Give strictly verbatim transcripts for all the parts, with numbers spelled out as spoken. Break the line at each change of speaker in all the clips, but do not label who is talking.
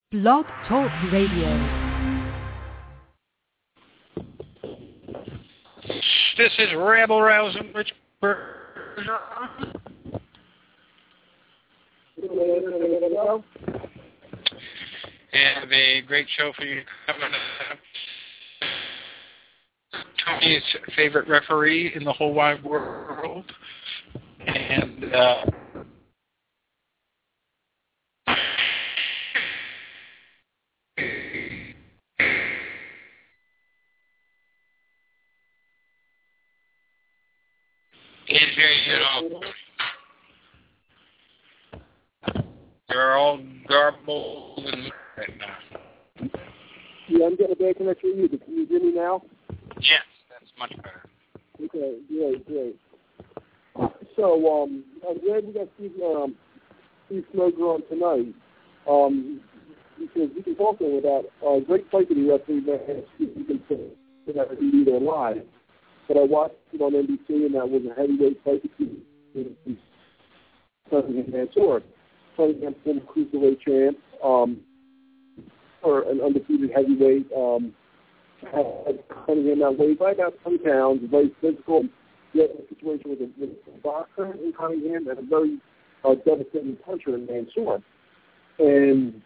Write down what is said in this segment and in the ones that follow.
Blog Talk Radio.
This is Rebel Rousing Rich Bergeron. And a great show for you coming up. Tony's favorite referee in the whole wide world. And uh, is here, you know, they're all garbled and right now.
Yeah, I'm getting a bad connection with you. Can you hear me now?
Yes, that's much better.
Okay, great, great. So, um, I'm glad we got Steve, um, Steve Smoger on tonight. Um, because we can talk to him about a great fight that he wrestled last week. You can say that T V there live. But I watched it on N B C, and that was a heavyweight fight between Cunningham and Mansour. Cunningham, former cruiserweight champ, um, or an undefeated heavyweight. Um, had Cunningham outweighed by about twenty pounds, very physical. He had a situation with a, with a boxer in Cunningham and a very uh, devastating puncher in Mansour. And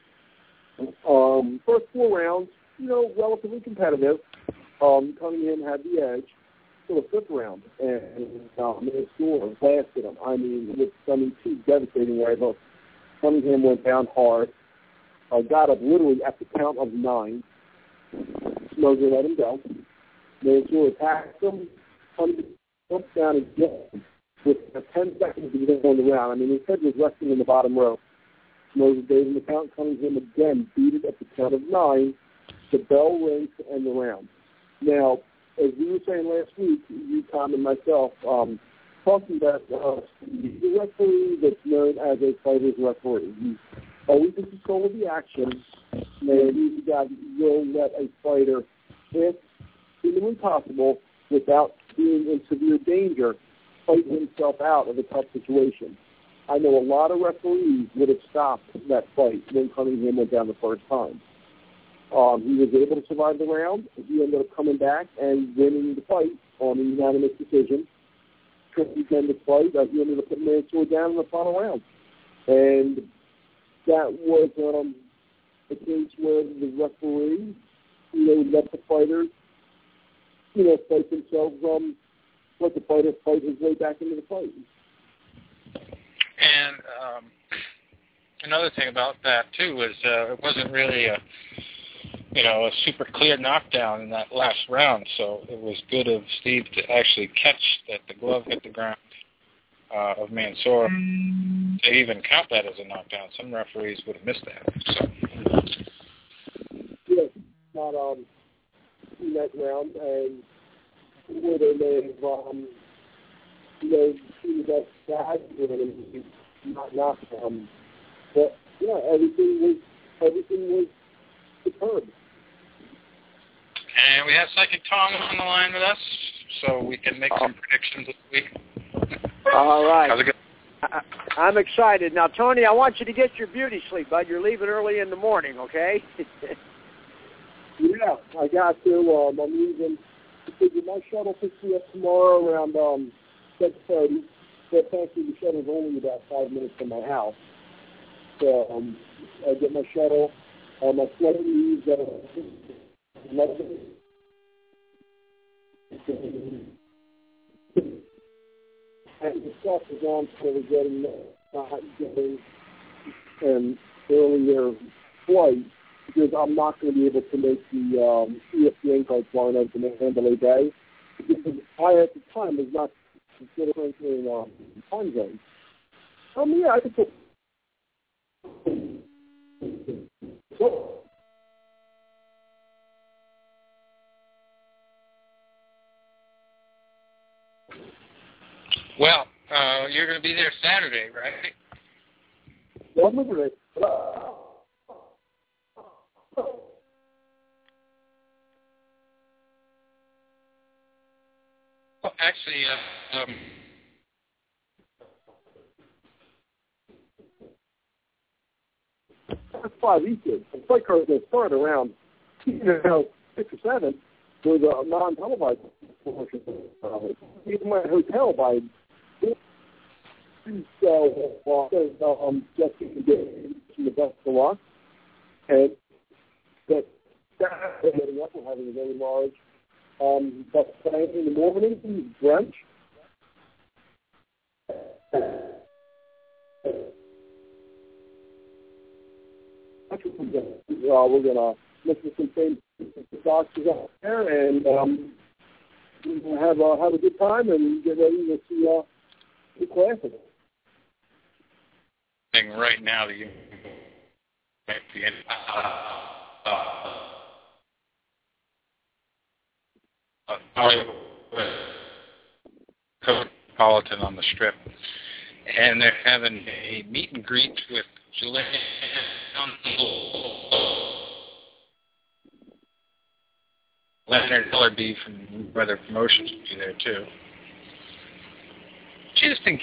um, first four rounds, you know, relatively competitive. Um, Cunningham had the edge. To the fifth round, and uh, Mansour blasted him. I mean, with I mean, two devastating right hooks. Cunningham went down hard, uh, got up literally at the count of nine. Smoger let him go. Mansour attacked him. Cunningham jumped down again with uh, ten seconds to go on the round. I mean, his head was resting in the bottom row. Smoger gave him the count. Cunningham again beat it at the count of nine. The bell rings to end the round. Now, as we were saying last week, you, Tom, and myself, um, talking about uh, the referee that's known as a fighter's referee. He's always in control of the action, and he's the guy that will let a fighter, if humanly possible, without being in severe danger, fight himself out of a tough situation. I know a lot of referees would have stopped that fight when Cunningham went down the first time. Um, he was able to survive the round. He ended up coming back and winning the fight on a unanimous decision. He ended the fight. Uh, he ended up putting Mansour down in the final round. And that was um, a case where the referee, you know, let the fighters, you know, fight themselves, um, let the fighter fight his way back into the fight.
And um, another thing about that, too, was uh, it wasn't really a you know, a super clear knockdown in that last round, so it was good of Steve to actually catch that the glove hit the ground uh, of Mansour. To even count that as a knockdown, some referees would have missed that. So.
Yeah, not um, in that round, and where they may have, um, you know, seen that bad and not knocked him. But, yeah, everything was, everything was superb.
And we have Psychic Tom on the line with us, so we can make some predictions this week.
All right.
How's it going?
I, I'm excited. Now, Tony, I want you to get your beauty sleep, bud. You're leaving early in the morning, okay?
Yeah, I got to. Um, I'm leaving. My shuttle picks me up tomorrow around um, six thirty. But thankfully, the shuttle's only about five minutes from my house. So um, I get my shuttle. Uh, my flight leaves at eleven. And the stuff is on for getting, uh, getting an earlier flight because I'm not going to be able to make the um, E S P N card flying out to Mandalay Bay because I, at the time, was not considering in um, time zone. Um, yeah, I could put. So,
Well, uh, you're going to be there Saturday, right?
well, I'm looking at it.
Well, actually, uh, um,
five Eastern. The flight car was going to start around, you know, six or seven. There was a non-televised portion. Even my hotel by. So, uh, um, just to get the best of luck, and that getting up and having a very large um, buffet in the morning, brunch. Uh, we're gonna listen to some famous doctors out there, and um, we're gonna have uh, have a good time and get ready to see uh, the classic.
Right now, the the uh, uh, Cosmopolitan on the Strip, and they're having a meet and greet with Julian. Leonard Ellerby from Weather Promotions will be there too. Just in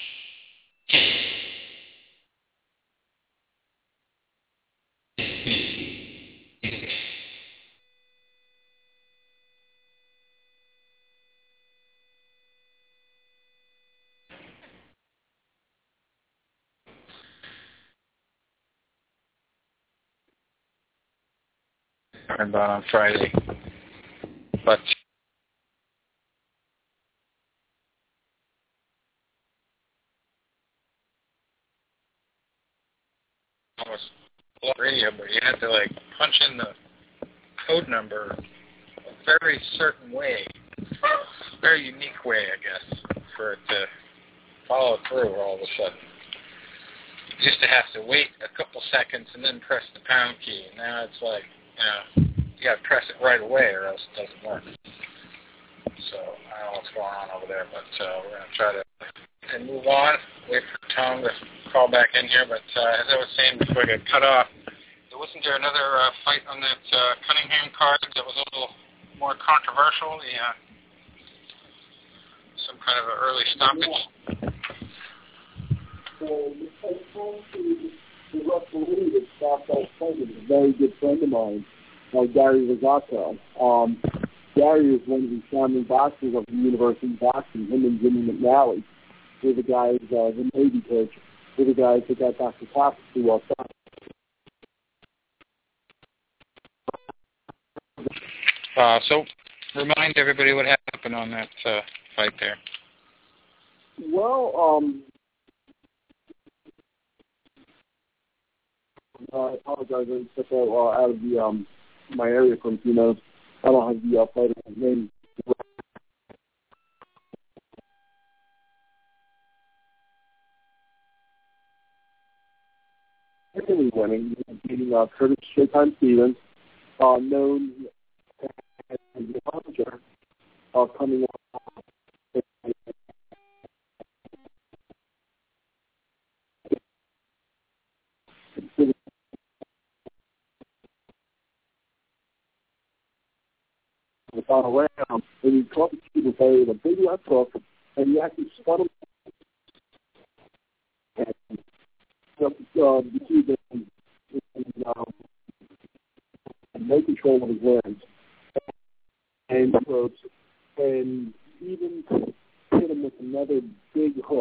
about on Friday, but almost radio, but you had to like punch in the code number a very certain way, very unique way, I guess, for it to follow through all of a sudden. You used to have to wait a couple seconds and then press the pound key. Now it's like, you know, you got to press it right away or else it doesn't work. So I don't know what's going on over there, but uh, we're going to try to and move on. Wait for Tom to call back in here. But uh, as I was saying before I got cut off, wasn't there another uh, fight on that uh, Cunningham card that was a little more controversial? The, uh, some kind of an early stoppage?
So I told you the referee that stopped that fight is a very good friend of mine, uh, Gary Rosazzo. Um, Gary is one of the founding boxers of the University of Boxing. Him and Jimmy McNally. They're the guys, uh, the Navy coach. They're the guys that got Doctor Cox to uh, stop.
Uh, so remind everybody what happened on that uh, fight there.
Well, um, uh, I apologize. I stepped out, uh, out of the um, my area for a few minutes. I don't have the uh, fighter's name. Really winning, beating uh, Curtis Showtime Stevens, uh, known as the manager, uh, coming off the final round, and he caught the Cuban player with a big left hook, and he actually spun him. And uh, the Cuban um, no control of his legs and ropes, and even hit him with another big hook.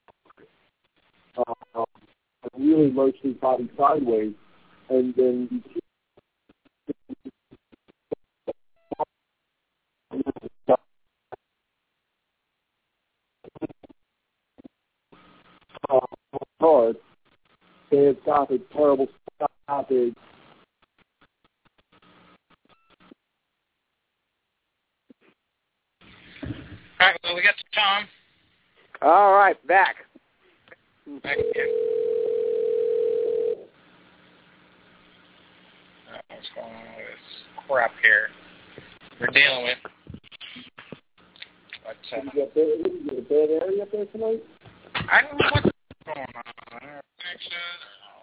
Uh, really lurched his body sideways, and then uh, hard. Bad stoppage, terrible stoppage.
All right, well, we got Tom.
All right, back.
Back again. Uh, what's going on with this crap here we're dealing with? But, uh,
Did you get bad, did you get a bad area up there tonight?
I don't know what's going on. Connection.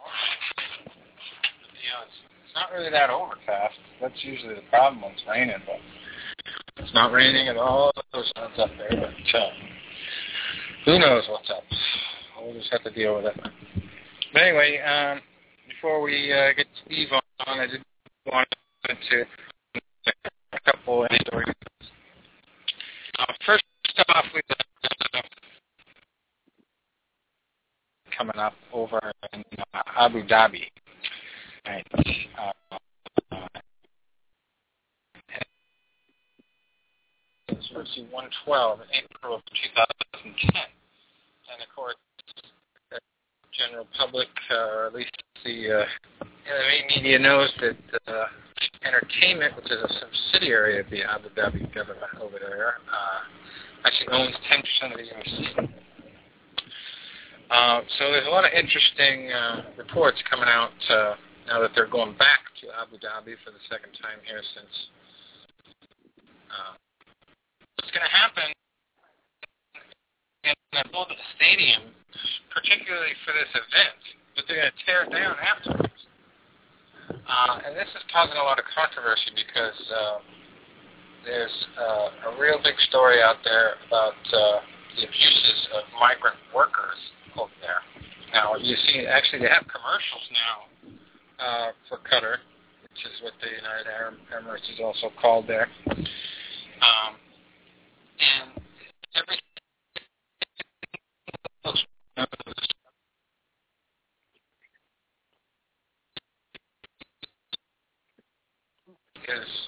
Yeah, it's, it's not really that overcast. That's usually the problem when it's raining, but it's not raining at all. There's sun's up there, but uh, who knows what's up. We'll just have to deal with it. But anyway, um, before we uh, get Steve on, I did want to a couple of stories. Uh, first off, we've got coming up over in uh, Abu Dhabi. Right. Uh, uh, it's versus one twelve in April of two thousand ten. And of course, the general public, uh, or at least the, uh, the media knows that uh, Entertainment, which is a subsidiary of the Abu Dhabi government over there, uh, actually owns ten percent of the U F C. Uh, so there's a lot of interesting uh, reports coming out uh, now that they're going back to Abu Dhabi for the second time here since. Uh, what's going to happen in the build a stadium, particularly for this event, but they're going to tear it down afterwards. Uh, and this is causing a lot of controversy because uh, there's uh, a real big story out there about uh, the abuses of migrant workers over there. Now, you see, actually, they have commercials now uh, for Qatar, which is what the United Arab Emirates is also called there. Um, and every is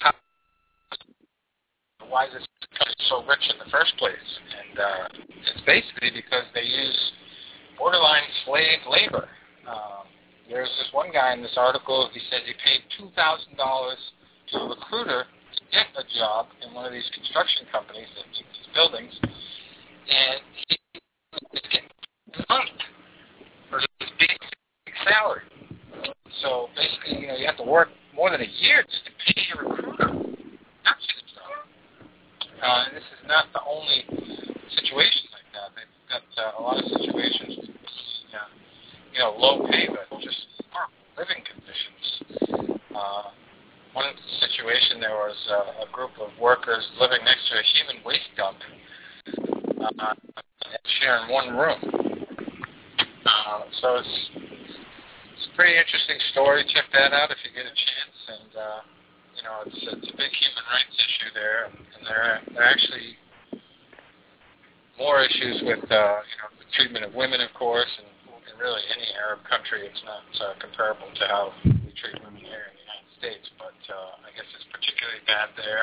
why this country is so rich in the first place, and uh, it's basically because they use borderline slave labor. Um, there's this one guy in this article. He said he paid two thousand dollars to a recruiter to get a job in one of these construction companies that make these buildings, and he was getting a month for his big salary. So basically, you know, you have to work more than a year just to pay your recruiter. That's just stuff. Uh, and this is not the only situation like that. They've got uh, a lot of situations with, uh, you know, low pay, but just horrible living conditions. Uh, one situation, there was uh, a group of workers living next to a human waste dump, uh, sharing one room. Uh, so it's it's a pretty interesting story. Check that out if you get a chance. And uh, you know, it's it's a big human rights issue there, and there there are actually more issues with uh, you know, the treatment of women, of course, and in really any Arab country, it's not uh, comparable to how we treat women here in the United States. But uh, I guess it's particularly bad there.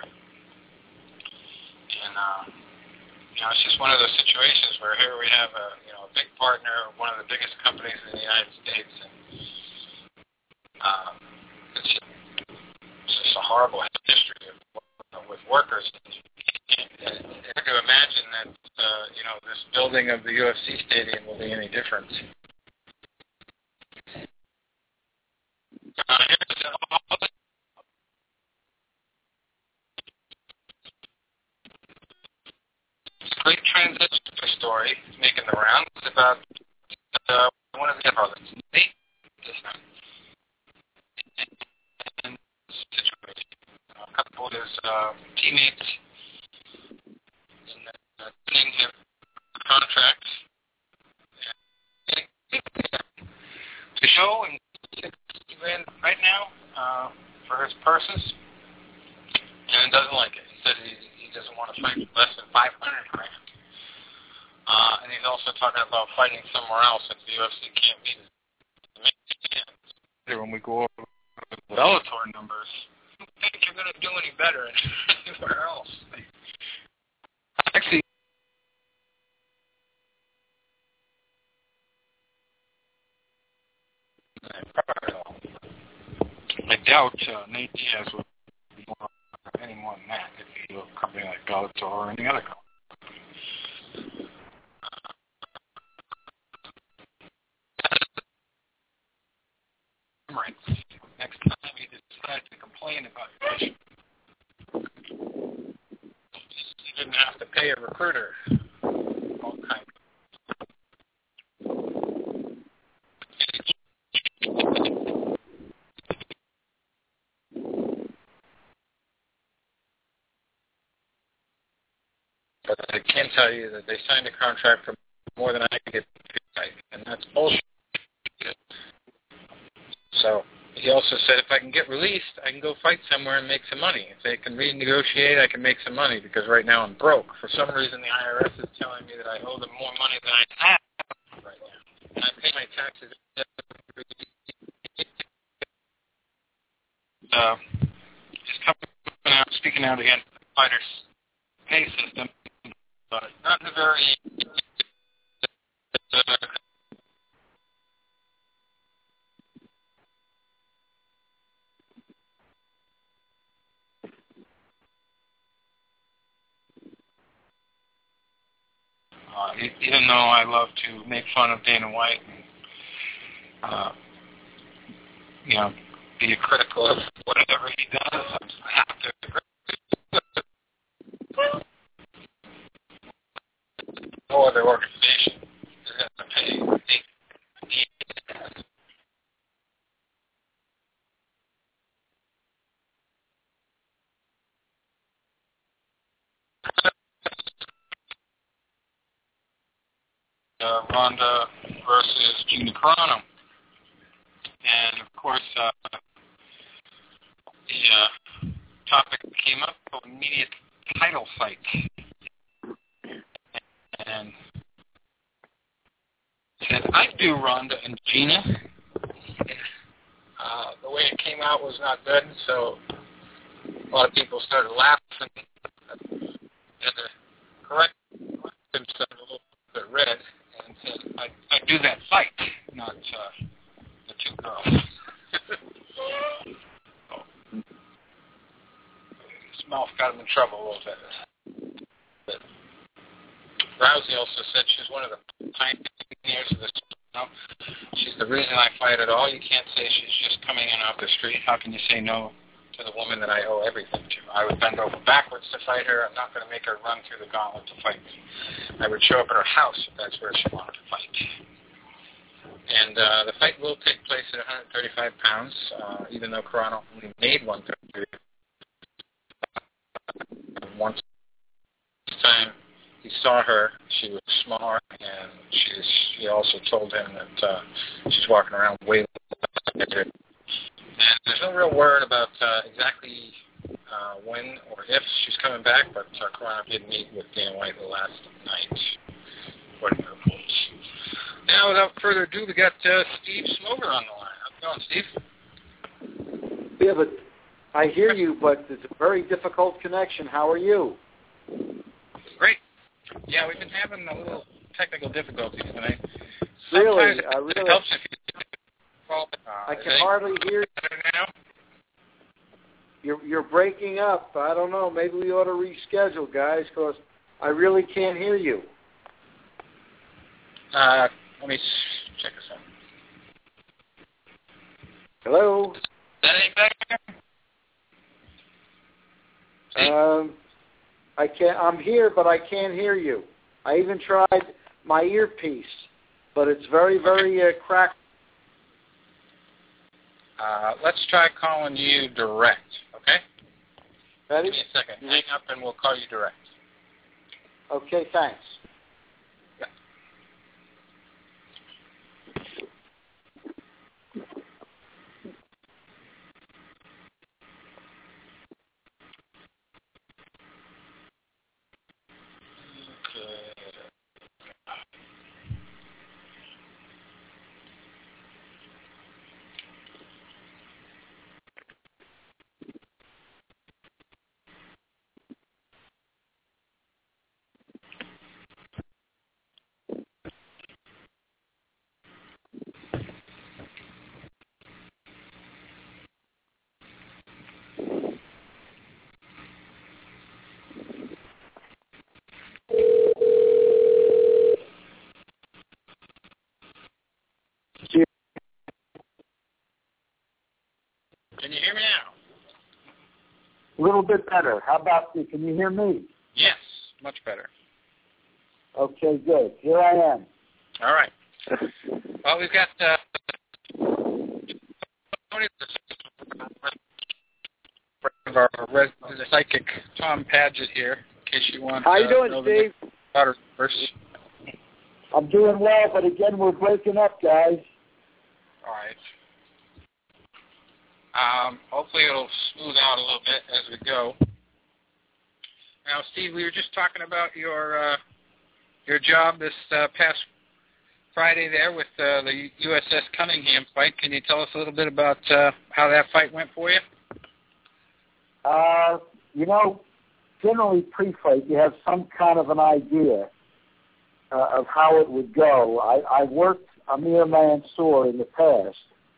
And uh, you know, it's just one of those situations where here we have a you know a big partner, one of the biggest companies in the United States, and uh, it's, just, it's just a horrible history of, uh, with workers. It's hard to imagine that uh, you know this building of the U F C stadium will be any different. Uh, here's all the great transition story making the rounds about uh, one of the brothers, Nate, and situation. A couple of his uh, teammates and uh, signing him contracts to show and grand right now uh, for his purses, and doesn't like it. He said he, he doesn't want to fight less than five hundred grand. Uh, and he's also talking about fighting somewhere else if the U F C can't beat his when we go over the Bellator numbers. I don't think you're going to do any better anywhere else. Actually, I doubt uh, Nate Diaz would be more, any more than that if he were a company like Bellator or any other company. Right. Next time you decide to complain about your issue, you didn't have to pay a recruiter. All kinds. But I can tell you that they signed a contract for more than I could get paid, and that's bullshit. So he also said if I can get released, I can go fight somewhere and make some money. If they can renegotiate, I can make some money because right now I'm broke. For some reason, the I R S is telling me that I owe them more money than I have right now. And I pay my taxes every year. Uh, just coming out, speaking out against the fighters' pay system, but not in a very uh, Uh, even though I love to make fun of Dana White and, uh, you know, be critical of whatever he does, I have to agree. No other organization is going to pay Uh, Ronda versus Gina Carano. And, of course, uh, the uh, topic came up of immediate title fight. And said, I'd do Ronda and Gina. Uh, the way it came out was not good, so a lot of people started laughing. And the correct question started a little bit red. And said, I'd, I'd do that fight, not uh, the two girls. Oh. His mouth got him in trouble a little bit. But Rousey also said she's one of the pioneers of this. You know? She's the reason I fight at all. You can't say she's just coming in off the street. How can you say no to the woman that I owe everything to? I would bend over backwards to fight her. I'm not going to make her run through the gauntlet to fight me. I would show up at her house if that's where she wanted to fight. And uh, the fight will take place at one hundred thirty-five pounds, uh, even though Carano only made one thirty-five. Once this time he saw her, she was smaller, and she's, she also told him that uh, she's walking around way larger. And there's no real word about uh, exactly uh, when or if she's coming back, but uh, Carano did meet with Dana White the last night, according to reports. Now, without further ado, we got uh, Steve Smoger on the line. How's it going, Steve?
Yeah, but I hear you, but it's a very difficult connection. How are you?
Great. Yeah, we've been having a little technical difficulties tonight.
Really?
Sometimes
I
it
really
helps if you call. Uh,
I can hardly hear you.
Now?
You're, you're breaking up. I don't know. Maybe we ought to reschedule, guys, because I really can't hear you.
Uh, let me check this out.
Hello?
Is that any better?
Um, I can't. I'm here, but I can't hear you. I even tried my earpiece, but it's very, very uh, cracked.
Uh, let's try calling you direct, okay?
Ready?
Give me a second. Hang up and we'll call you direct.
Okay, thanks.
Yeah. Can you hear me now?
A little bit better. How about you? Can you hear me?
Yes, much better.
Okay, good. Here I am.
All right. Well, we've got uh, Tony, our resident psychic, Tom Padgett here, in case you want
How you
uh,
doing,
know
Steve?
The first.
I'm doing well, but again, we're breaking up, guys.
All right. hopefully it'll smooth out a little bit as we go. Now, Steve, we were just talking about your uh, your job this uh, past Friday there with uh, the U S S Cunningham fight. Can you tell us a little bit about uh, how that fight went for you?
Uh, you know, generally pre-fight you have some kind of an idea uh, of how it would go. I, I worked Amir Mansour in the past,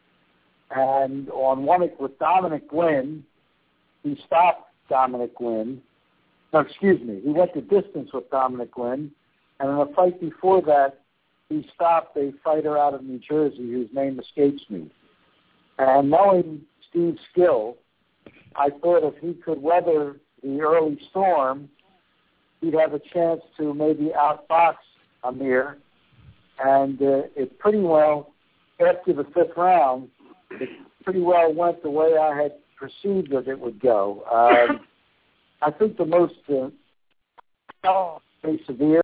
and on one with Dominic Gwynn, he stopped Dominic Gwynn. No, excuse me, he went the distance with Dominic Gwynn, and in a fight before that, he stopped a fighter out of New Jersey whose name escapes me. And knowing Steve's skill, I thought if he could weather the early storm, he'd have a chance to maybe outbox Amir. And uh, it pretty well, after the fifth round, it pretty well went the way I had perceived that it would go. Um, I think the most uh, severe,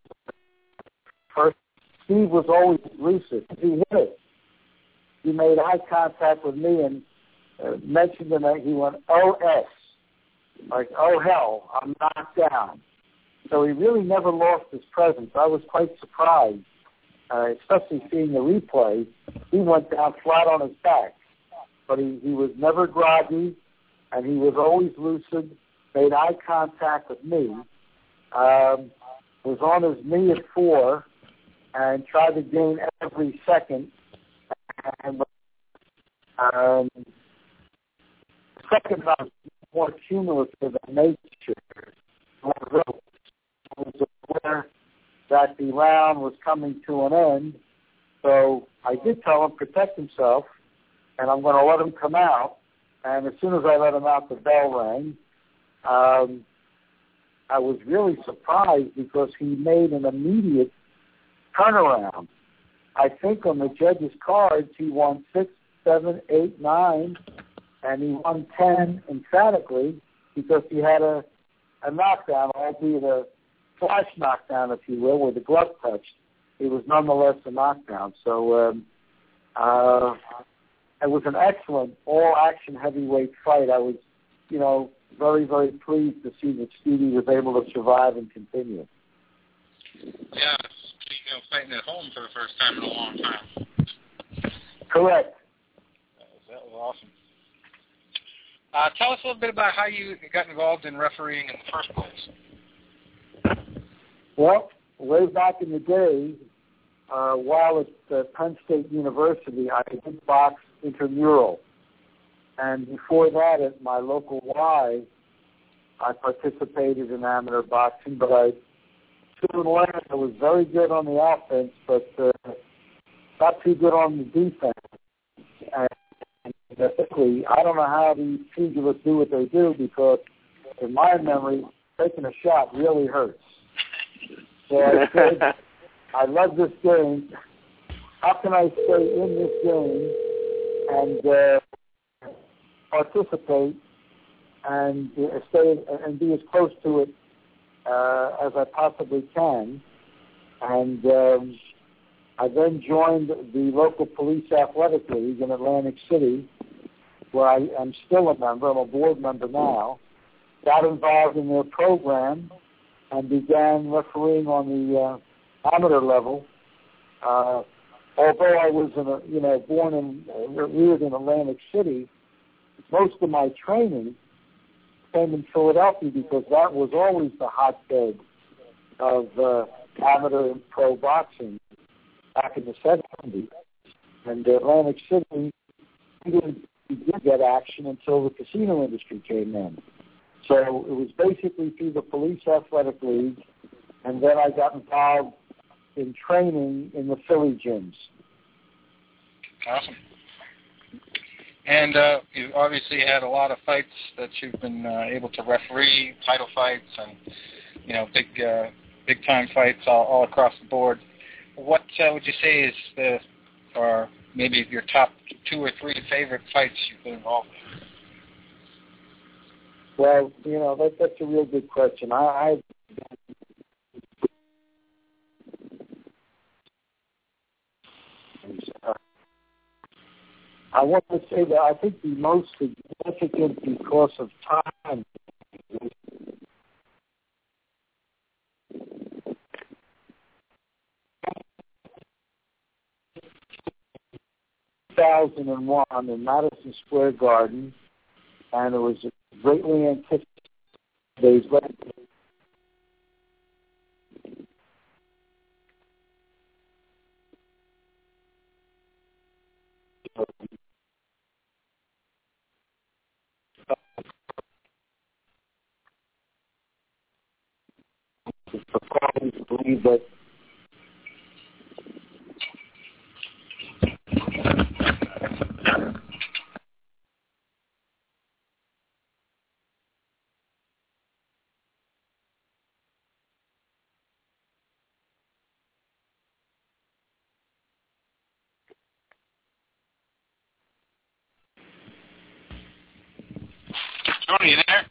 first, Steve was always lucid. He hit it. He made eye contact with me and uh, mentioned him that he went, O S, like, oh, hell, I'm knocked down. So he really never lost his presence. I was quite surprised, uh, especially seeing the replay. He went down flat on his back. But he, he was never groggy, and he was always lucid, made eye contact with me, um, was on his knee at four, and tried to gain every second. And um, the second round was more cumulative in nature. I was aware that the round was coming to an end, so I did tell him protect himself, and I'm going to let him come out. And as soon as I let him out, the bell rang. Um, I was really surprised because he made an immediate turnaround. I think on the judges' cards, he won six, seven, eight, nine, and he won ten emphatically because he had a, a knockdown, albeit a flash knockdown, if you will, where the glove touched. It was nonetheless a knockdown. So um, uh, it was an excellent all-action heavyweight fight. I was, you know, very, very pleased to see that Stevie was able to survive and continue.
Yeah, you know, fighting at home for the first time in a long time.
Correct.
That was, that was awesome. Uh, tell us a little bit about how you got involved in refereeing in the first place.
Well, way back in the day, uh, while at uh, Penn State University, I did box intramural. And before that, at my local Y, I participated in amateur boxing, but I soon learned I was very good on the offense, but uh, not too good on the defense. And basically, I don't know how these pugilists do what they do because, in my memory, taking a shot really hurts. So I said, I love this game. How can I stay in this game and uh, participate and uh, stay and be as close to it uh, as I possibly can? And um, I then joined the local police athletic league in Atlantic City, where I am still a member. I'm a board member now. Got involved in their program and began refereeing on the uh, amateur level. Uh, although I was, in a, you know, born and uh, reared in Atlantic City, most of my training came in Philadelphia because that was always the hotbed of uh, amateur and pro boxing back in the seventies. And Atlantic City didn't get action until the casino industry came in. So it was basically through the Police Athletic League, and then I got involved in training in the Philly gyms.
Awesome. And uh, you've obviously had a lot of fights that you've been uh, able to referee, title fights, and you know, big, uh, big time fights all, all across the board. What uh, would you say is the, or maybe your top two or three favorite fights you've been involved in?
Well, you know, that, that's a real good question. I, I I want to say that I think the most significant because of time was two thousand one in Madison Square Garden, and it was greatly anticipated days later. Believe that
Tony, you there?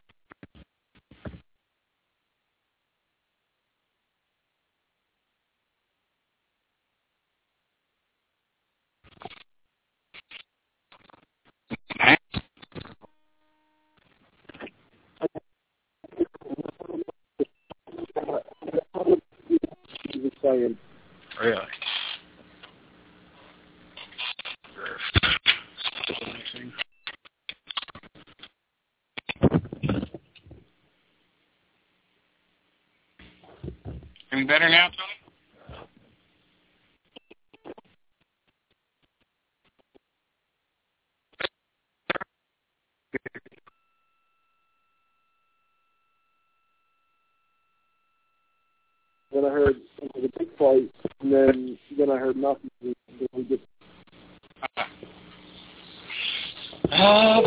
Saying.
Really? Any better now, Tony?
Then I heard it was a big fight, and then then I heard nothing. We just
Uh,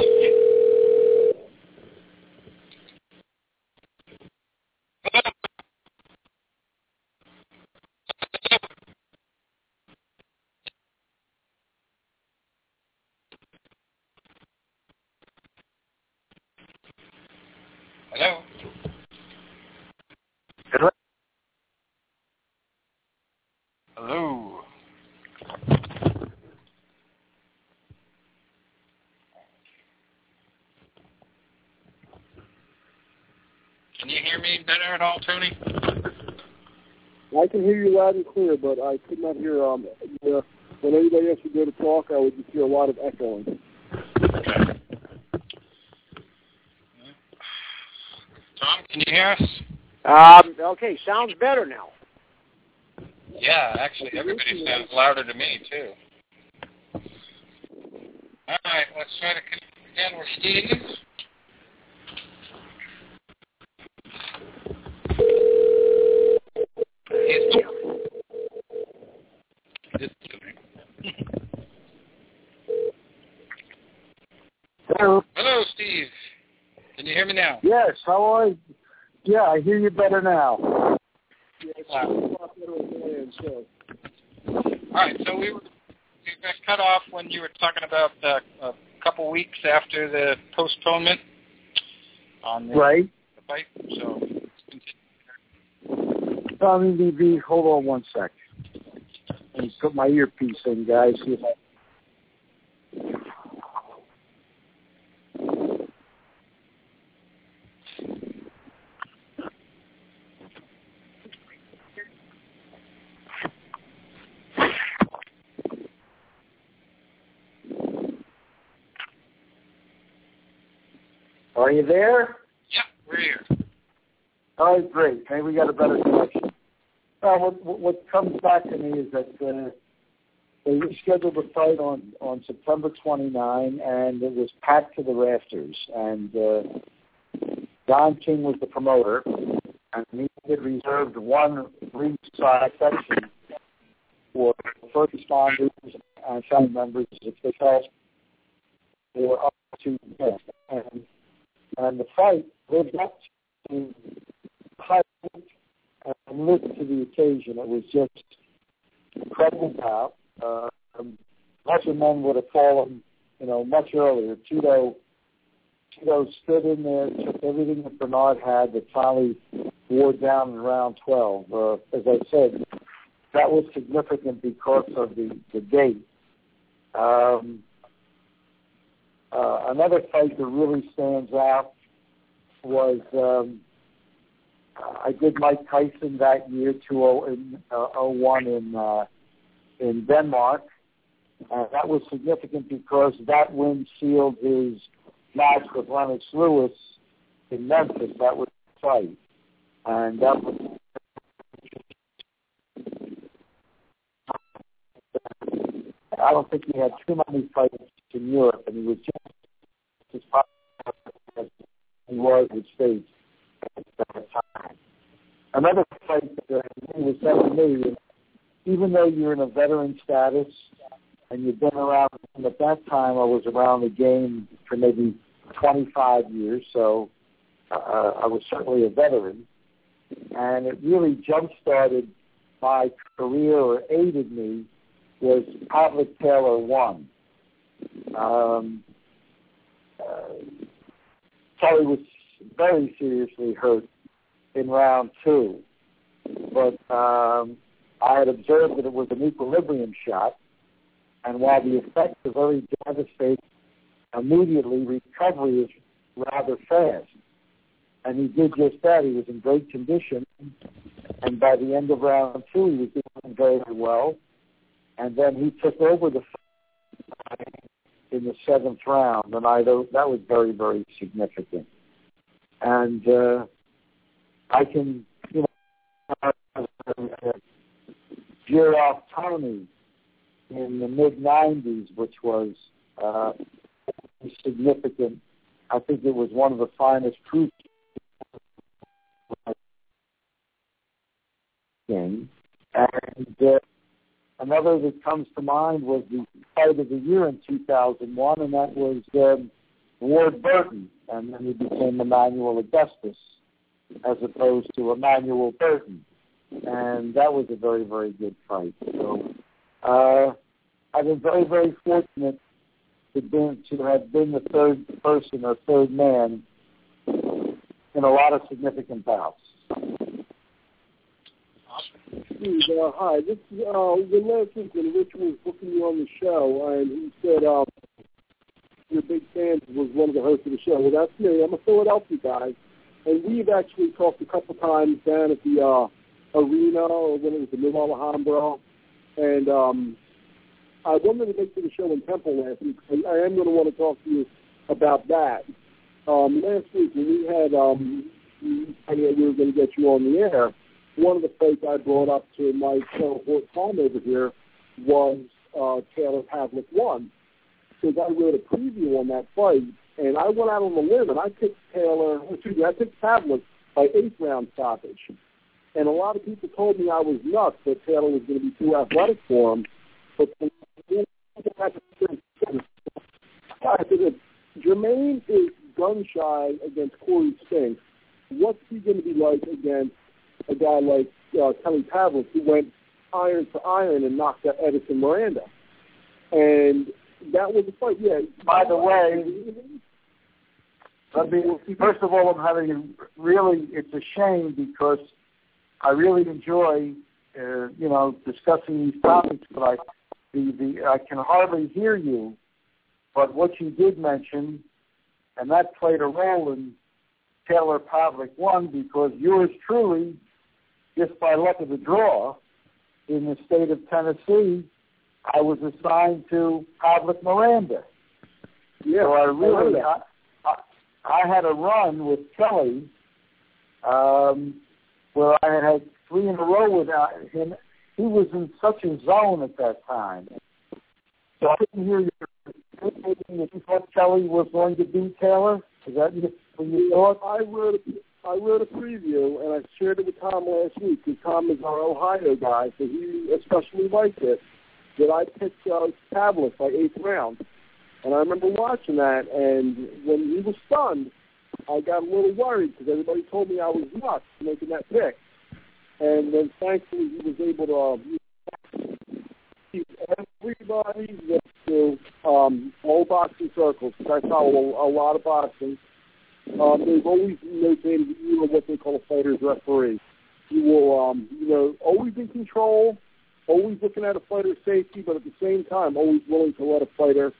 Hello? Hello? Can you hear me better at all, Tony?
I can hear you loud and clear, but I could not hear. Um, the, when anybody else would go to talk, I would just hear a lot of echoing.
Okay. Tom, can you hear us?
Um, okay, sounds better now.
Yeah, actually, everybody sounds louder to me, too. All right, let's try to connect again with Steve. He's
Hello.
Hello, Steve. Can you hear me now?
Yes, how are you? Yeah, I hear you better now.
Yeah, it's a lot better on my end, so.
All right, so we were we got cut off when you were talking about uh, a couple weeks after the postponement on the,
Right.
the fight. So,
Tommy B B, hold on one sec. Let me put my earpiece in, guys. See if I... Are you there?
yeah, we're here.
All right, great. Maybe we got a better connection. Well, what, what comes back to me is that uh, they rescheduled the fight on, on September twenty-ninth, and it was packed to the rafters. And uh, Don King was the promoter, and he had reserved one ringside section for first responders and family members if they felt they were up to guests. And, and the fight lived up to height and lived to the occasion. It was just incredible bout. Uh, um, lesser men would have fallen, you know, much earlier. Tito, Tito stood in there, took everything that Bernard had that finally wore down in round twelve. Uh, as I said, that was significant because of the, the date. Um, uh, another fight that really stands out was um, I did Mike Tyson that year, two oh one in uh, in Denmark, and that was significant because that win sealed his match with Lennox Lewis in Memphis. That was the fight, and that was. I don't think he had too many fights in Europe, and he was just as popular as he was in the States at that time. Another fight that he was telling me, even though you're in a veteran status and you've been around, at that time I was around the game for maybe twenty-five years, so uh, I was certainly a veteran, and it really jump-started my career or aided me was Pavlik Taylor one. Um, uh, Kelly was very seriously hurt in round two, but um, I had observed that it was an equilibrium shot, and while the effects are very devastating, immediately recovery is rather fast. And he did just that. He was in great condition, and by the end of round two, he was doing very well. And then he took over the fight in the seventh round, and I that was very, very significant. And uh, I can, you know, Giraffe Tony in the mid nineties, which was uh, significant. I think it was one of the finest proofs game. And uh, another that comes to mind was the fight of the year in two thousand one, and that was um, Ward Burton, and then he became Emmanuel Augustus as opposed to Emmanuel Burton, and that was a very, very good fight. So uh, I've been very, very fortunate to, been, to have been the third person or third man in a lot of significant bouts.
Steve, uh, hi. This is uh, when last week when Rich was booking you on the show, and he said um, your big fan was one of the hosts of the show. Well, that's me. I'm a Philadelphia guy, and we've actually talked a couple times down at the uh, arena or when it was the New Alhambra, and um, I wanted to make to the show in Temple last week. I, I am going to want to talk to you about that. Um, last week when we had, um, I knew we were going to get you on the air. One of the fights I brought up to my cohort Tom over here was uh, Taylor Pavlik one, because I wrote a preview on that fight, and I went out on the limb and I picked Taylor. Excuse me, I picked Pavlik by eighth round stoppage, and a lot of people told me I was nuts that Taylor was going to be too athletic for him. But I said, if Jermaine is gun shy against Corey Spinks, what's he going to be like against a guy like uh, Kelly Pavlik, who went iron for iron and knocked out Edison Miranda? And that was a fight, yeah.
By the way, I mean, first of all, I'm having really, it's a shame because I really enjoy, uh, you know, discussing these topics, but I, the, the, I can hardly hear you. But what you did mention, and that played a role in Taylor Pavlik one, because yours truly, just by luck of the draw, in the state of Tennessee, I was assigned to Pavlik Miranda.
Yeah,
so I really, I, I, I had a run with Kelly um, where I had had three in a row without him. He was in such a zone at that time. So I couldn't hear you. You thought Kelly was going to beat Taylor? Is that what you thought?
I wrote a, I wrote a preview, and I shared it with Tom last week, because Tom is our Ohio guy, so he especially liked it, that I picked uh, Pavlik by eighth round. And I remember watching that, and when he was stunned, I got a little worried, because everybody told me I was nuts making that pick. And then thankfully he was able to uh, keep everybody went to um, all boxing circles, because I follow a, a lot of boxing. Um, they've always notated you know what they call a fighter's referee. You will, um, you know, always in control, always looking at a fighter's safety, but at the same time, always willing to let a fighter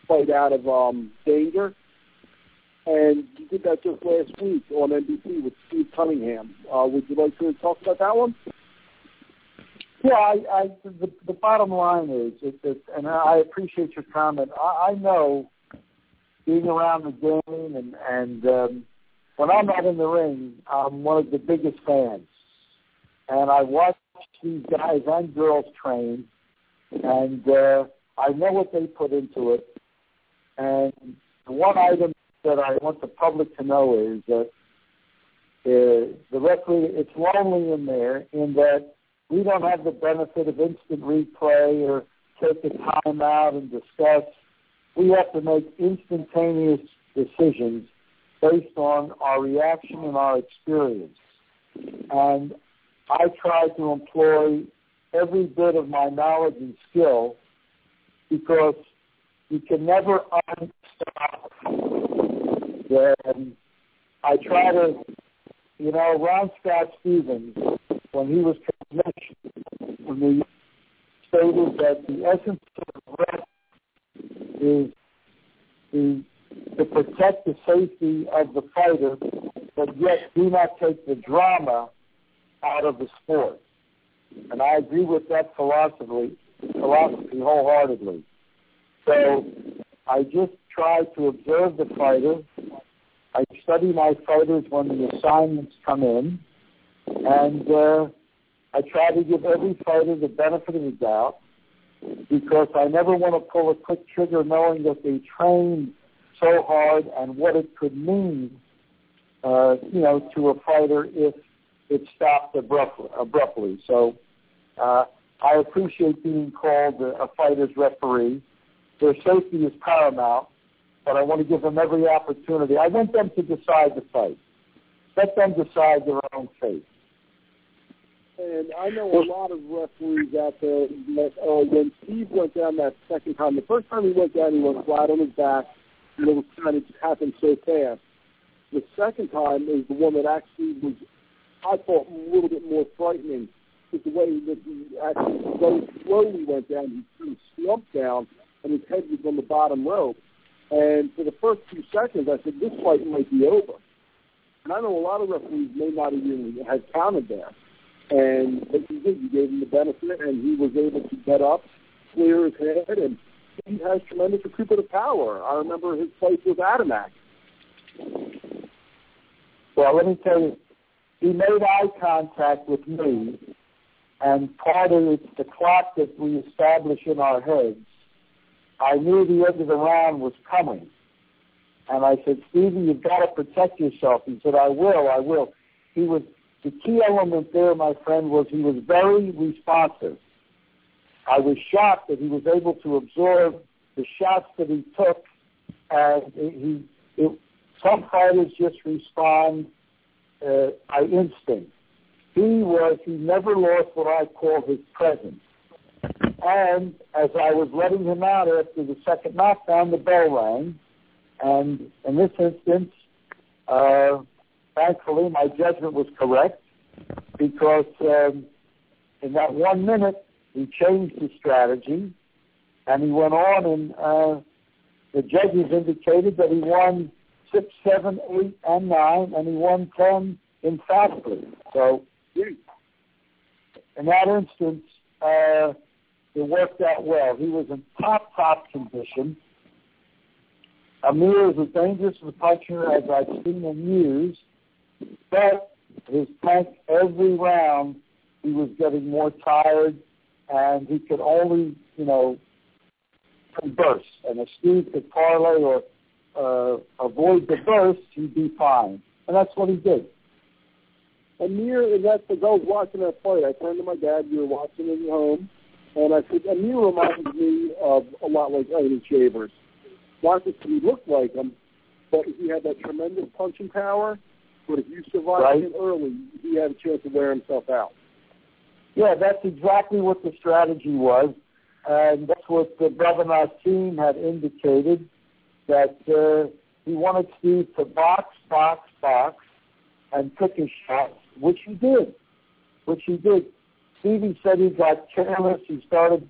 fight out of um, danger. And you did that just last week on N B C with Steve Cunningham. Uh, would you like to talk about that one?
Yeah, I, I, the, the bottom line is, it, it, and I appreciate your comment. I, I know being around the game, and, and um, when I'm not in the ring, I'm one of the biggest fans. And I watch these guys and girls train, and uh, I know what they put into it. And the one item that I want the public to know is that uh, the referee, it's lonely in there in that we don't have the benefit of instant replay or take a timeout and discuss. We have to make instantaneous decisions based on our reaction and our experience. And I try to employ every bit of my knowledge and skill because you can never unstop. And I try to, you know, Ron Scott Stevens, when he was commissioned for me, stated that the essence of rest is to, to protect the safety of the fighter, but yet do not take the drama out of the sport. And I agree with that philosophy, philosophy wholeheartedly. So I just try to observe the fighter. I study my fighters when the assignments come in, and uh, I try to give every fighter the benefit of the doubt because I never want to pull a quick trigger knowing that they trained so hard and what it could mean, uh, you know, to a fighter if it stopped abruptly. abruptly. So uh, I appreciate being called a, a fighter's referee. Their safety is paramount, but I want to give them every opportunity. I want them to decide the fight. Let them decide their own fate.
And I know a lot of referees out there that uh, when Steve went down that second time, the first time he went down, he went flat on his back, and it was kind of happened so fast. The second time is the one that actually was, I thought, a little bit more frightening. It's the way that he actually very slowly went down. He sort of slumped down, and his head was on the bottom rope. And for the first few seconds, I said, this fight might be over. And I know a lot of referees may not even have counted there. And what he did, he gave him the benefit, and he was able to get up, clear his head, and he has tremendous recuperative power. I remember his fight with Adamak.
Well, let me tell you, he made eye contact with me, and part of it's the clock that we establish in our heads. I knew the end of the round was coming. And I said, Stevie, you've got to protect yourself. He said, I will, I will. He was, the key element there, my friend, was he was very responsive. I was shocked that he was able to absorb the shots that he took, and he, it, some fighters just respond uh, by instinct. He was, he never lost what I call his presence. And as I was letting him out after the second knockdown, the bell rang. And in this instance, uh, thankfully, my judgment was correct because um, in that one minute, he changed his strategy, and he went on, and uh, the judges indicated that he won six, seven, eight, and nine, and he won ten emphatically. So in that instance, uh, it worked out well. He was in top, top condition. Amir is as dangerous a puncher as I've seen him use, but his tank every round, he was getting more tired, and he could only, you know, burst. And if Steve could parlay or uh, avoid the burst, he'd be fine. And that's what he did.
Amir, and that's the I was watching that fight. I turned to my dad. We were watching it at home, and I said, Amir reminds me of a lot like Ernie Shavers. Not that he looked like him, but he had that tremendous punching power. But if you survived
right.
him early, he had a chance to wear himself out.
Yeah, that's exactly what the strategy was. And that's what the Brotherhood team had indicated, that uh, he wanted Steve to box, box, box, and pick his shots, which he did, which he did. Stevie said he got careless. He started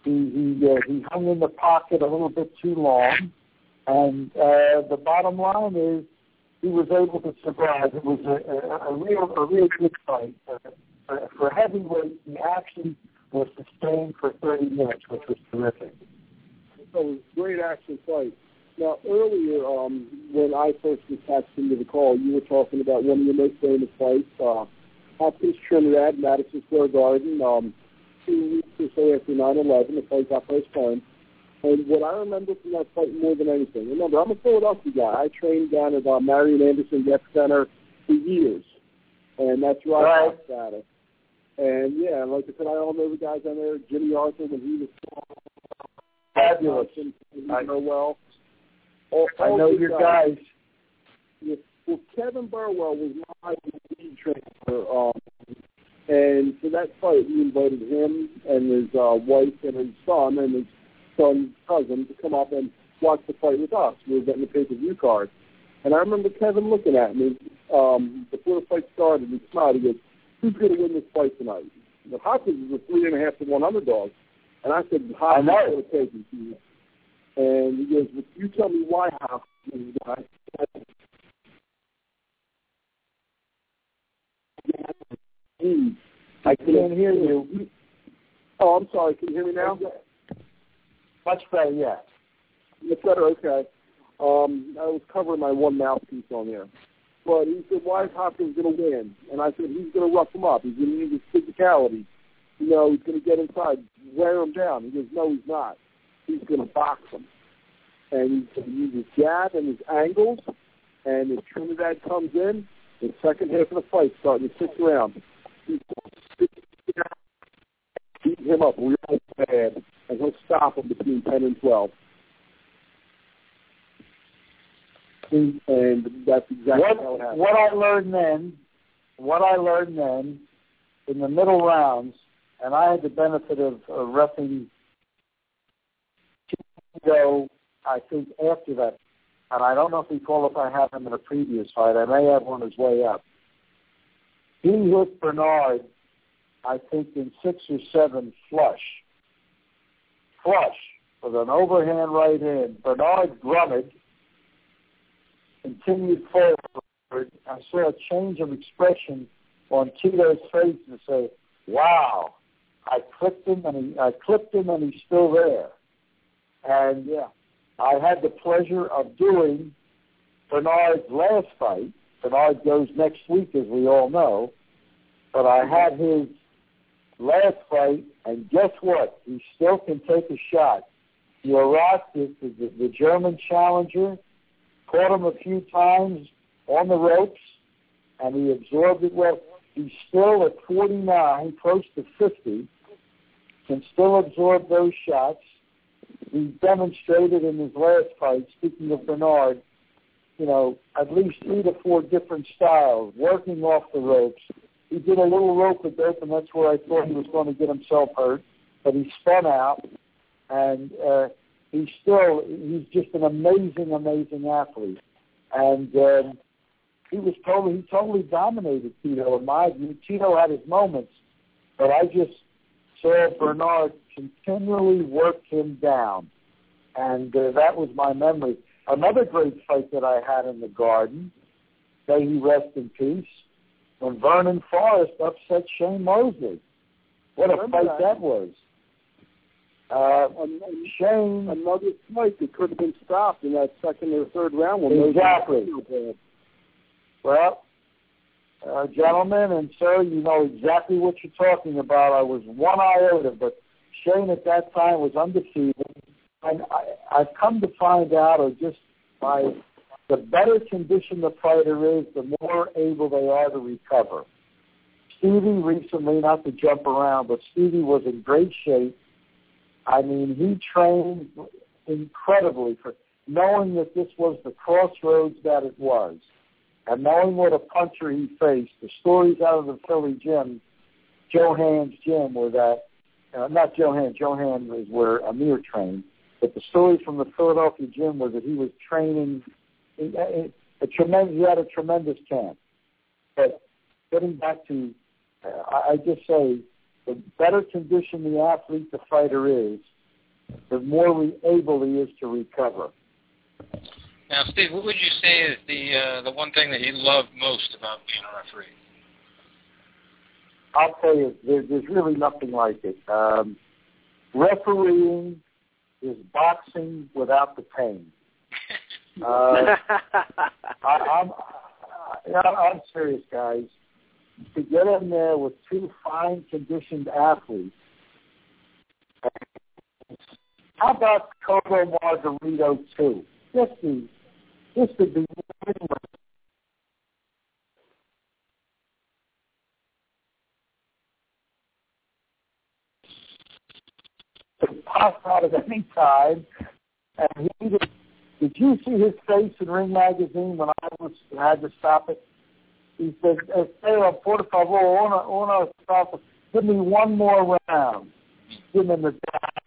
He he, uh, he hung in the pocket a little bit too long, and uh, the bottom line is he was able to survive. It was a, a, a real a real good fight. Uh, for heavyweight, the action was sustained for thirty minutes, which was terrific.
So it was a great action fight. Now, earlier, um, when I first attached into the call, you were talking about one of your most famous fights, uh, Hopkins Trinidad, Madison Square Garden, um, two weeks or so after nine eleven, the fight got postponed. And what I remember from that fight more than anything, remember, I'm a Philadelphia guy. I trained down at uh, Marion Anderson Rec Center for years, and that's where I got status. And, yeah, like I said, I all know the guys down there, Jimmy Arthur, when he was
fabulous.
I know well. All,
I know your guys. guys.
Yeah, well, Kevin Burwell was my lead trainer, um, and for that fight, we invited him and his uh, wife and his son and his son's cousin to come up and watch the fight with us. We were getting the pay-per-view card. And I remember Kevin looking at me um, before the fight started. He smiled. He goes, "Who's going to win this fight tonight?" The Hopkins was a three and a half to one underdog. And I said, Hopkins is going to take it to you. And he goes, well, you tell me why Hopkins is going to.
I can't hear you.
Oh, I'm sorry. Can you hear me now?
Much better, yeah.
Much better, okay. Um, I was covering my one mouthpiece on there. But he said, why is Hopkins going to win? And I said, he's going to rough him up. He's going to use his physicality. You know, he's going to get inside, wear him down. He goes, no, he's not. He's going to box him. And he's going to use his jab and his angles. And if Trinidad comes in, the second half of the fight, starting the sixth round, he's going to beat him up real bad, and he'll stop him between ten and twelve. And that's exactly
what,
how it happened.
What I learned then, what I learned then, in the middle rounds, and I had the benefit of uh, reffing Tito, I think, after that. And I don't know if he qualified have him in a previous fight. I may have on his way up. He hit Bernard, I think, in six or seven flush. Flush with an overhand right hand. Bernard grunted, continued forward. I saw a change of expression on Tito's face to say, wow, I clipped him and he, I clipped him and he's still there. And yeah, I had the pleasure of doing Bernard's last fight. Bernard goes next week, as we all know. But I had his last fight, and guess what? He still can take a shot. Yorat, the, the, the German challenger, caught him a few times on the ropes, and he absorbed it well. He's still at forty-nine, close to fifty, can still absorb those shots. He demonstrated in his last fight, speaking of Bernard, you know, at least three to four different styles, working off the ropes. He did a little rope-a-dope, and that's where I thought he was going to get himself hurt, but he spun out, and uh, he's still, he's just an amazing, amazing athlete. And um, he was totally, he totally dominated Tito, in my view. Tito had his moments, but I just saw Bernard continually work him down, and uh, that was my memory. Another great fight that I had in the Garden, may he rest in peace, when Vernon Forrest upset Shane Mosley. What a fight that, that was. Uh, Shane...
Another fight that could have been stopped in that second or third round. When
exactly. Well, uh, gentlemen and sir, you know exactly what you're talking about. I was one iota, but Shane at that time was undefeated. And I, I've come to find out, or just by the better condition the fighter is, the more able they are to recover. Stevie recently, not to jump around, but Stevie was in great shape. I mean, he trained incredibly for knowing that this was the crossroads that it was, and knowing what a puncher he faced. The stories out of the Philly gym, Johan's gym, were that, uh, not Johan, Johan was where Amir trained, but the stories from the Philadelphia gym were that he was training a, a tremendous, he had a tremendous camp. But getting back to, uh, I just say, the better condition the athlete, the fighter is, the more re- able he is to recover.
Now, Steve, what would you say is the uh, the one thing that you love most about being a referee?
I'll tell you, there, there's really nothing like it. Um, refereeing is boxing without the pain. Uh, I, I'm, I, I'm serious, guys. To get in there with two fine-conditioned athletes. How about Coco Margarito too? This is this would be could pop out at any time. And he did, did you see his face in Ring Magazine when I was had to stop it? He said, Esteban, por favor, una, una stop. Give me one more round. Give him the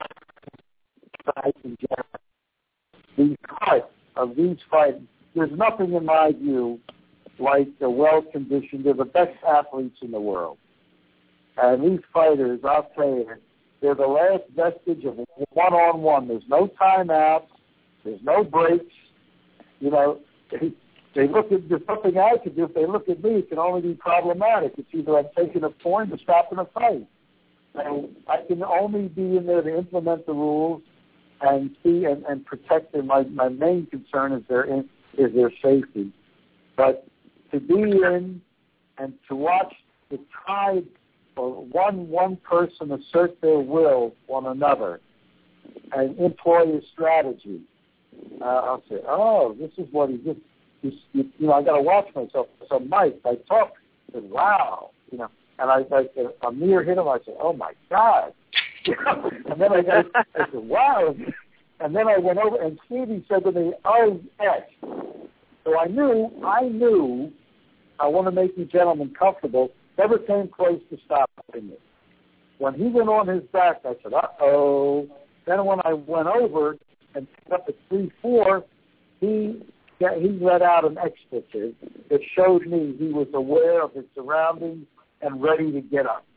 the heart of these fights. There's nothing in my view like the well-conditioned. They're the best athletes in the world. And these fighters, I'll tell you, they're the last vestige of one-on-one. There's no timeouts. There's no breaks. You know, they, they look at, there's something I could do. If they look at me, it can only be problematic. It's either I'm taking a point or stopping a fight. So I can only be in there to implement the rules and see and, and protect them. My, my main concern is their in, is their safety. But to be in and to watch the tide or one one person assert their will on another and employ a strategy, uh, I'll say, oh, this is what he did. You, you, you know, I got to watch myself. So Mike, I talk, I said, wow, you know, and I like a mere hit him. I said, oh my God. And then I, got, I said, wow. And then I went over, and Stevie said to me, oh, yes. So I knew, I knew, I want to make you gentlemen comfortable, never came close to stopping it. When he went on his back, I said, uh-oh. Then when I went over and picked up at three four, he, he let out an expletive that showed me he was aware of his surroundings and ready to get up.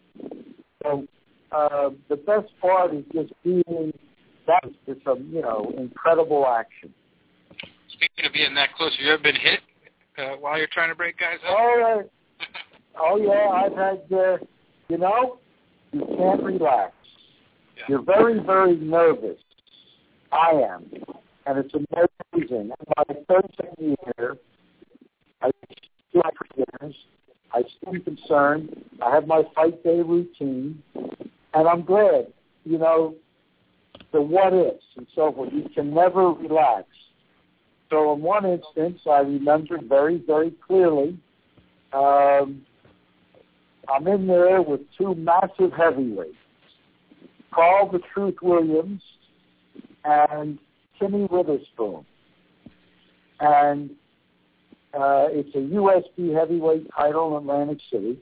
So uh, the best part is just being that is some, you know, incredible action.
Speaking of being that close, have you ever been hit uh, while you're trying to break guys up?
Oh, uh, oh yeah, I've had, uh, you know, you can't relax. Yeah. You're very, very nervous. I am. And it's amazing. In my third-second year, I still have forgiveness. I still concerned. I have my fight day routine. And I'm glad, you know, the what-ifs and so forth. You can never relax. So in one instance, I remember very, very clearly, um, I'm in there with two massive heavyweights, Carl the Truth Williams and Timmy Witherspoon. And uh, it's a U S B heavyweight title in Atlantic City.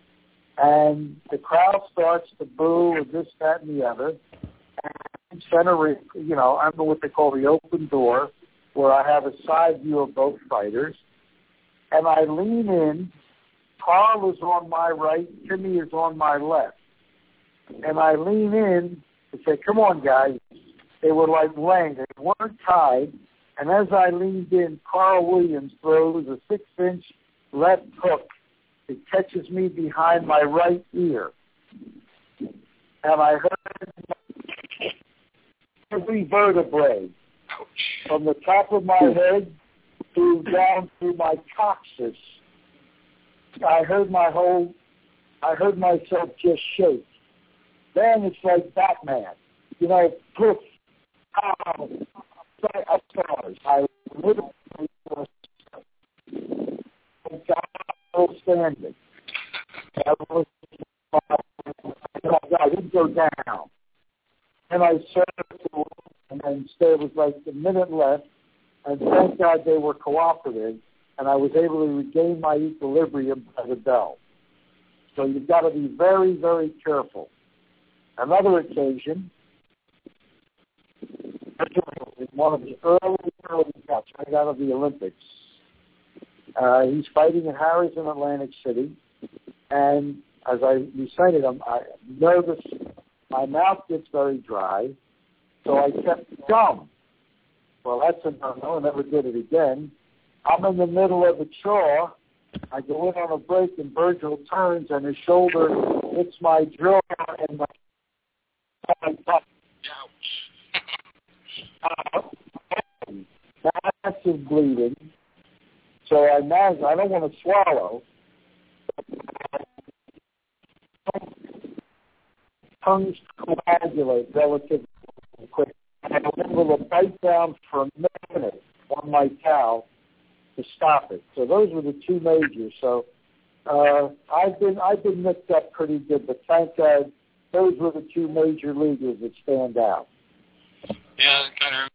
And the crowd starts to boo and this, that, and the other. And center, you know, I'm in what they call the open door, where I have a side view of both fighters. And I lean in. Carl is on my right. Timmy is on my left. And I lean in and say, come on, guys. They were like laying. They weren't tied. And as I leaned in, Carl Williams throws a six-inch left hook. It catches me behind my right ear. And I heard every vertebrae from the top of my head to down through my coccyx. I heard my whole, I heard myself just shake. Then it's like Batman, you know, poof, pow, I stars. I literally was standing. I was, I didn't go down. And I circled, and then there was like a minute left, and thank God they were cooperative, and I was able to regain my equilibrium by the bell. So you've got to be very, very careful. Another occasion, one of the early, early cuts right out of the Olympics. Uh, he's fighting in Harrison, Atlantic City, and as I recited him, I'm nervous. My mouth gets very dry, So I kept dumb. Well, that's a no-no. I never did it again. I'm in the middle of a chore. I go in on a break, and Virgil turns, and his shoulder hits my jaw and my massive bleeding. So I imagine I don't want to swallow. Tongues coagulate relatively quick. And I will bite down for a minute on my towel to stop it. So those were the two majors. So uh, I've been I've been nicked up pretty good, but thank God those were the two major leaguers that stand out.
Yeah, kind of.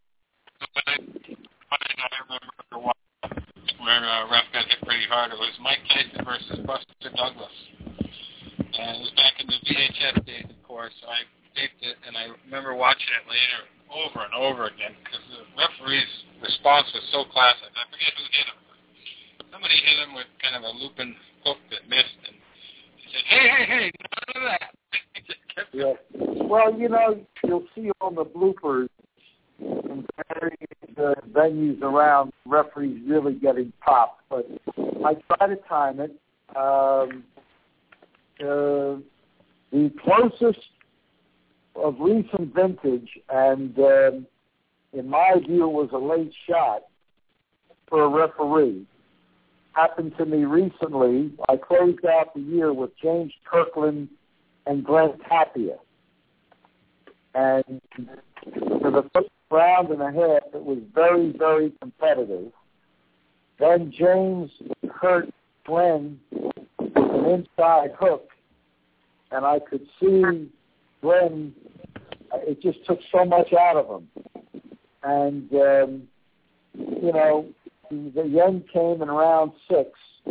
I remember where uh, ref got hit pretty hard. It was Mike Tyson versus Buster Douglas, and it was back in the V H S days, of course. So I taped it, and I remember watching it later over and over again because the referee's response was so classic. I forget who hit him. Somebody hit him with kind of a looping hook that missed, and he said, "Hey, hey, hey, none of that."
Yeah. Well, you know, you'll see on the bloopers in various uh, venues around referees really getting popped, but I try to time it. Um, uh, the closest of recent vintage, and um, in my view was a late shot for a referee, happened to me recently. I closed out the year with James Kirkland and Glenn Tapia. And for the first round and a half, it was very, very competitive. Then James hurt Glenn with an inside hook, and I could see Glenn, it just took so much out of him. And, um, you know, the end came in round six.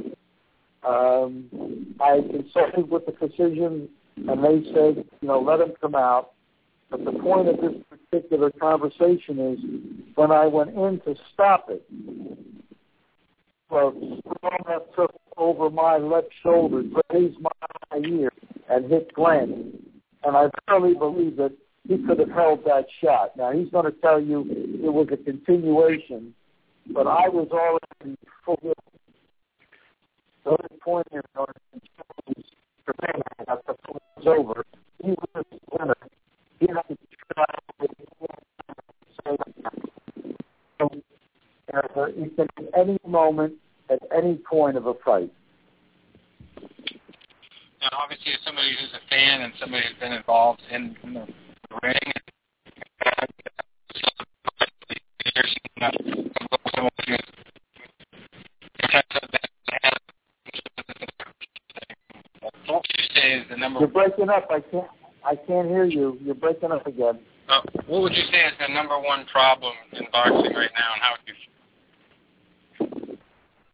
Um, I consulted with the physician, and they said, you know, let him come out. But the point of this particular conversation is when I went in to stop it, well, Stroma took over my left shoulder, grazed my ear, and hit Glenn. And I really believe that he could have held that shot. Now, he's going to tell you it was a continuation, but I was already full. The other point is, after it was over, he was the winner. He had to try to so, uh, he can at any moment, at any point of a fight.
Now, obviously, as somebody who's a fan and somebody who's been involved in, in the ring, what would you say is the number?
You're breaking up. I can't. I can't hear you. You're breaking up again.
Uh, what would you say is the number one problem in boxing right now, and how would you?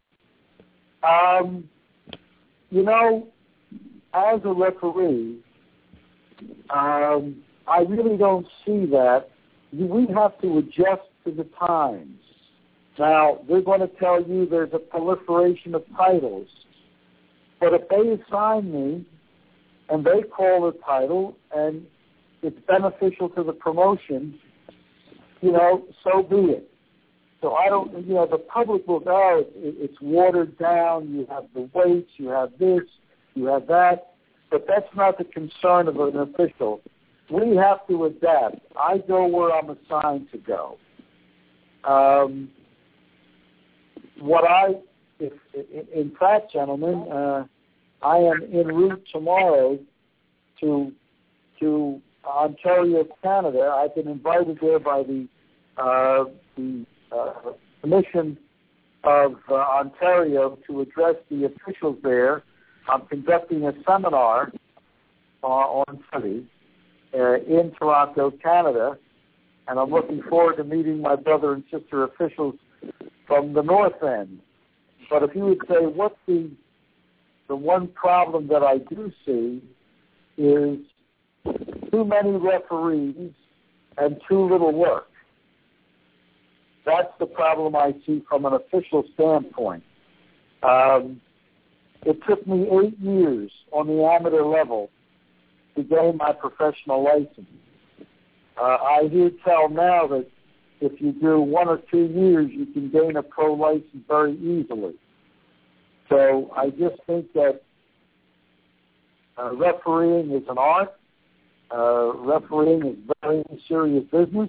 Um, you know, as a referee, um, I really don't see that. We have to adjust to the times. Now, they're going to tell you there's a proliferation of titles, but if they assign me and they call the title and it's beneficial to the promotion, you know, so be it. So I don't, you know, the public will go, it, it's watered down, you have the weights, you have this, you have that, but that's not the concern of an official. We have to adapt. I go where I'm assigned to go. Um, what I, if, in fact, gentlemen, uh, I am en route tomorrow to to Ontario, Canada. I've been invited there by the uh, the uh, Commission of uh, Ontario to address the officials there. I'm conducting a seminar uh, on Sunday uh, in Toronto, Canada, and I'm looking forward to meeting my brother and sister officials from the North End. But if you would say, what's the the one problem that I do see is too many referees and too little work. That's the problem I see from an official standpoint. Um, it took me eight years on the amateur level to gain my professional license. Uh, I hear tell now that if you do one or two years, you can gain a pro license very easily. So I just think that uh, refereeing is an art. Uh, refereeing is very serious business.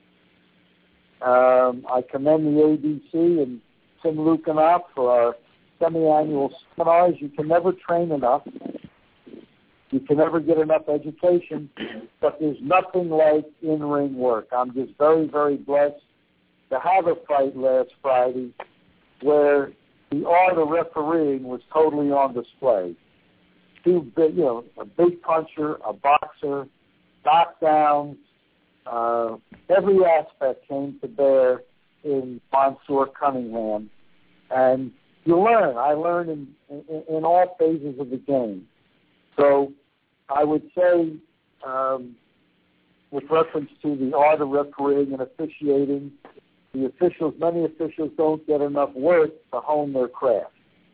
Um, I commend the A B C and Tim Lukanop for our semi-annual seminars. You can never train enough. You can never get enough education, but there's nothing like in-ring work. I'm just very, very blessed to have a fight last Friday where the art of refereeing was totally on display. Two big, you know, a big puncher, a boxer, knockdowns, uh, every aspect came to bear in Mansoor Cunningham. And you learn. I learned in, in, in all phases of the game. So I would say, um, with reference to the art of refereeing and officiating, the officials, many officials don't get enough work to hone their craft.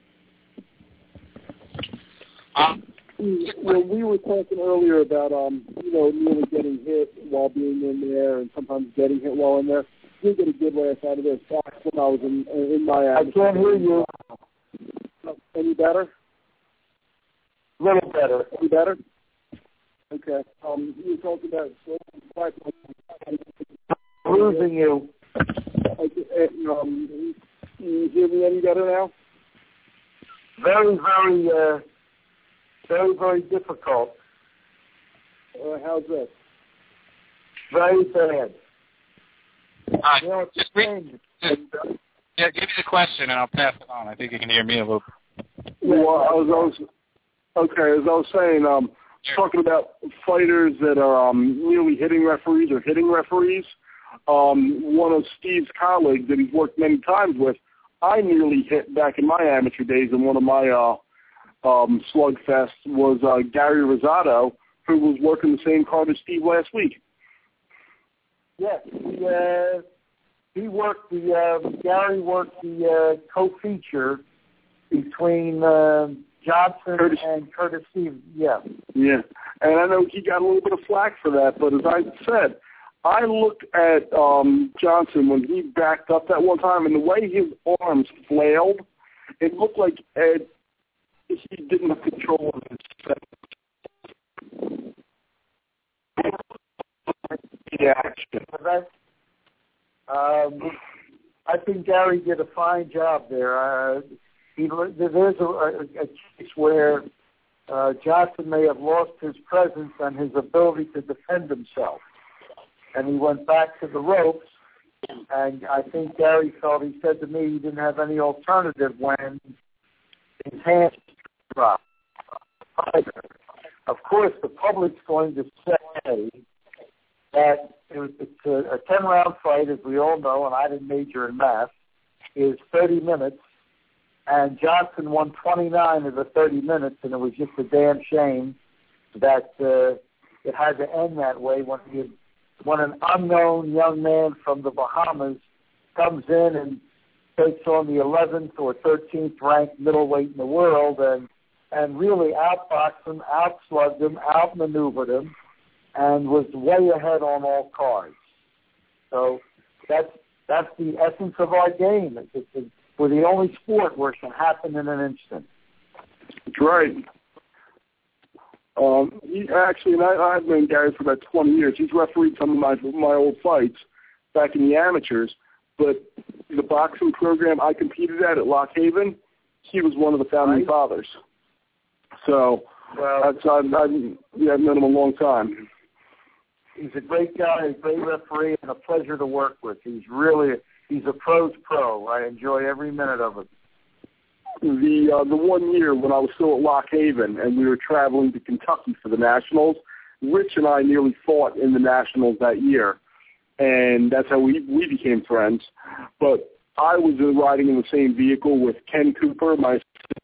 Um, well, we were talking earlier about, um, you know, nearly getting hit while being in there and sometimes getting hit while in there. We did get a good laugh out of this back when I was in, in my
I can't hear you.
Any better?
A little better.
Any better? Okay. Um, you were talking about
losing you.
Okay, um, can you hear me any better now?
Very, very, uh, very, very difficult.
Uh, how's this?
Very bad.
Uh,
You know,
just read, just, yeah, give me the question and I'll pass it on. I think you can hear me a little bit.
Well, I was, I was okay. As I was saying, um, talking about fighters that are um, nearly hitting referees or hitting referees. Um, one of Steve's colleagues that he's worked many times with, I nearly hit back in my amateur days in one of my uh, um, slugfests was uh, Gary Rosado, who was working the same card as Steve last week.
Yes, he, uh, he worked the, uh, Gary worked the uh, co-feature between uh, Johnson
Curtis.
and Curtis Stevens. Yeah.
Yeah, and I know he got a little bit of flack for that, but as I said, I looked at um, Johnson when he backed up that one time, and the way his arms flailed, it looked like Ed, he didn't have control of his reaction.
Um, I think Gary did a fine job there. Uh, he, there's a, a, a case where uh, Johnson may have lost his presence and his ability to defend himself. And he went back to the ropes, and I think Gary felt, he said to me he didn't have any alternative when his hands dropped. Of course, the public's going to say that it was, it's a, a ten-round fight, as we all know, and I didn't major in math, is thirty minutes, and Johnson won twenty-nine of the thirty minutes, and it was just a damn shame that uh, it had to end that way when he had when an unknown young man from the Bahamas comes in and takes on the eleventh or thirteenth ranked middleweight in the world and and really outboxed him, outslugged him, outmaneuvered him, and was way ahead on all cards. So that's that's the essence of our game. It's, it's, it's, we're the only sport where it can happen in an instant.
That's right. Um, he actually, and I, I've known Gary for about twenty years. He's refereed some of my my old fights back in the amateurs. But the boxing program I competed at at Lock Haven, he was one of the founding
right.
fathers. So
well,
that's, I've, I've, yeah, I've known him a long time.
He's a great guy, a great referee, and a pleasure to work with. He's really he's a pro's pro. I enjoy every minute of it.
The uh, the one year when I was still at Lock Haven and we were traveling to Kentucky for the Nationals, Rich and I nearly fought in the Nationals that year, and that's how we we became friends. But I was riding in the same vehicle with Ken Cooper, my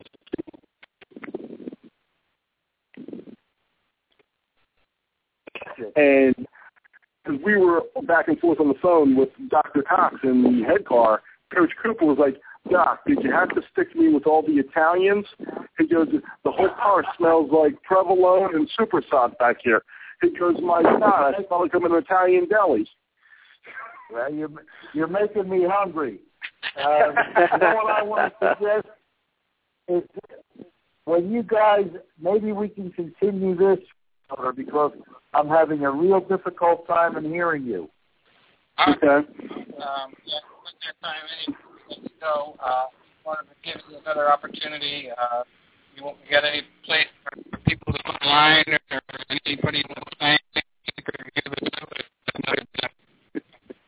and because we were back and forth on the phone with Doctor Cox in the head car, Coach Cooper was like, Doc, did you have to stick me with all the Italians? He goes, the whole car smells like provolone and Super Sod back here. because my God, I felt like I'm in an Italian deli.
Well, you're, you're making me hungry. Uh, you know what I want to suggest is when you guys, maybe we can continue this, because I'm having a real difficult time in hearing you.
Okay. Um, yeah, with that time, any so uh, wanted to give you another opportunity. Uh, you won't get any place for people to put line or anybody who will thank or give it to.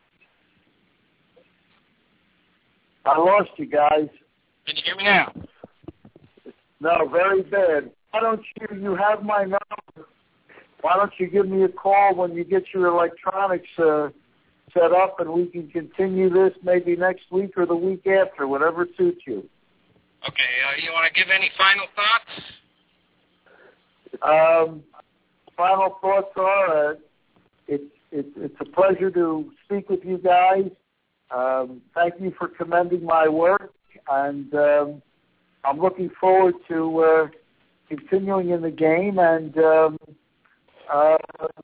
I lost you guys.
Can you hear me now?
No, very bad. Why don't you, you have my number. Why don't you give me a call when you get your electronics uh, set up, and we can continue this maybe next week or the week after, whatever suits you.
Okay. Uh, you want to give any final thoughts?
Um, final thoughts are, uh, it's, it's, it's a pleasure to speak with you guys. Um, thank you for commending my work, and um, I'm looking forward to uh, continuing in the game. And um, uh,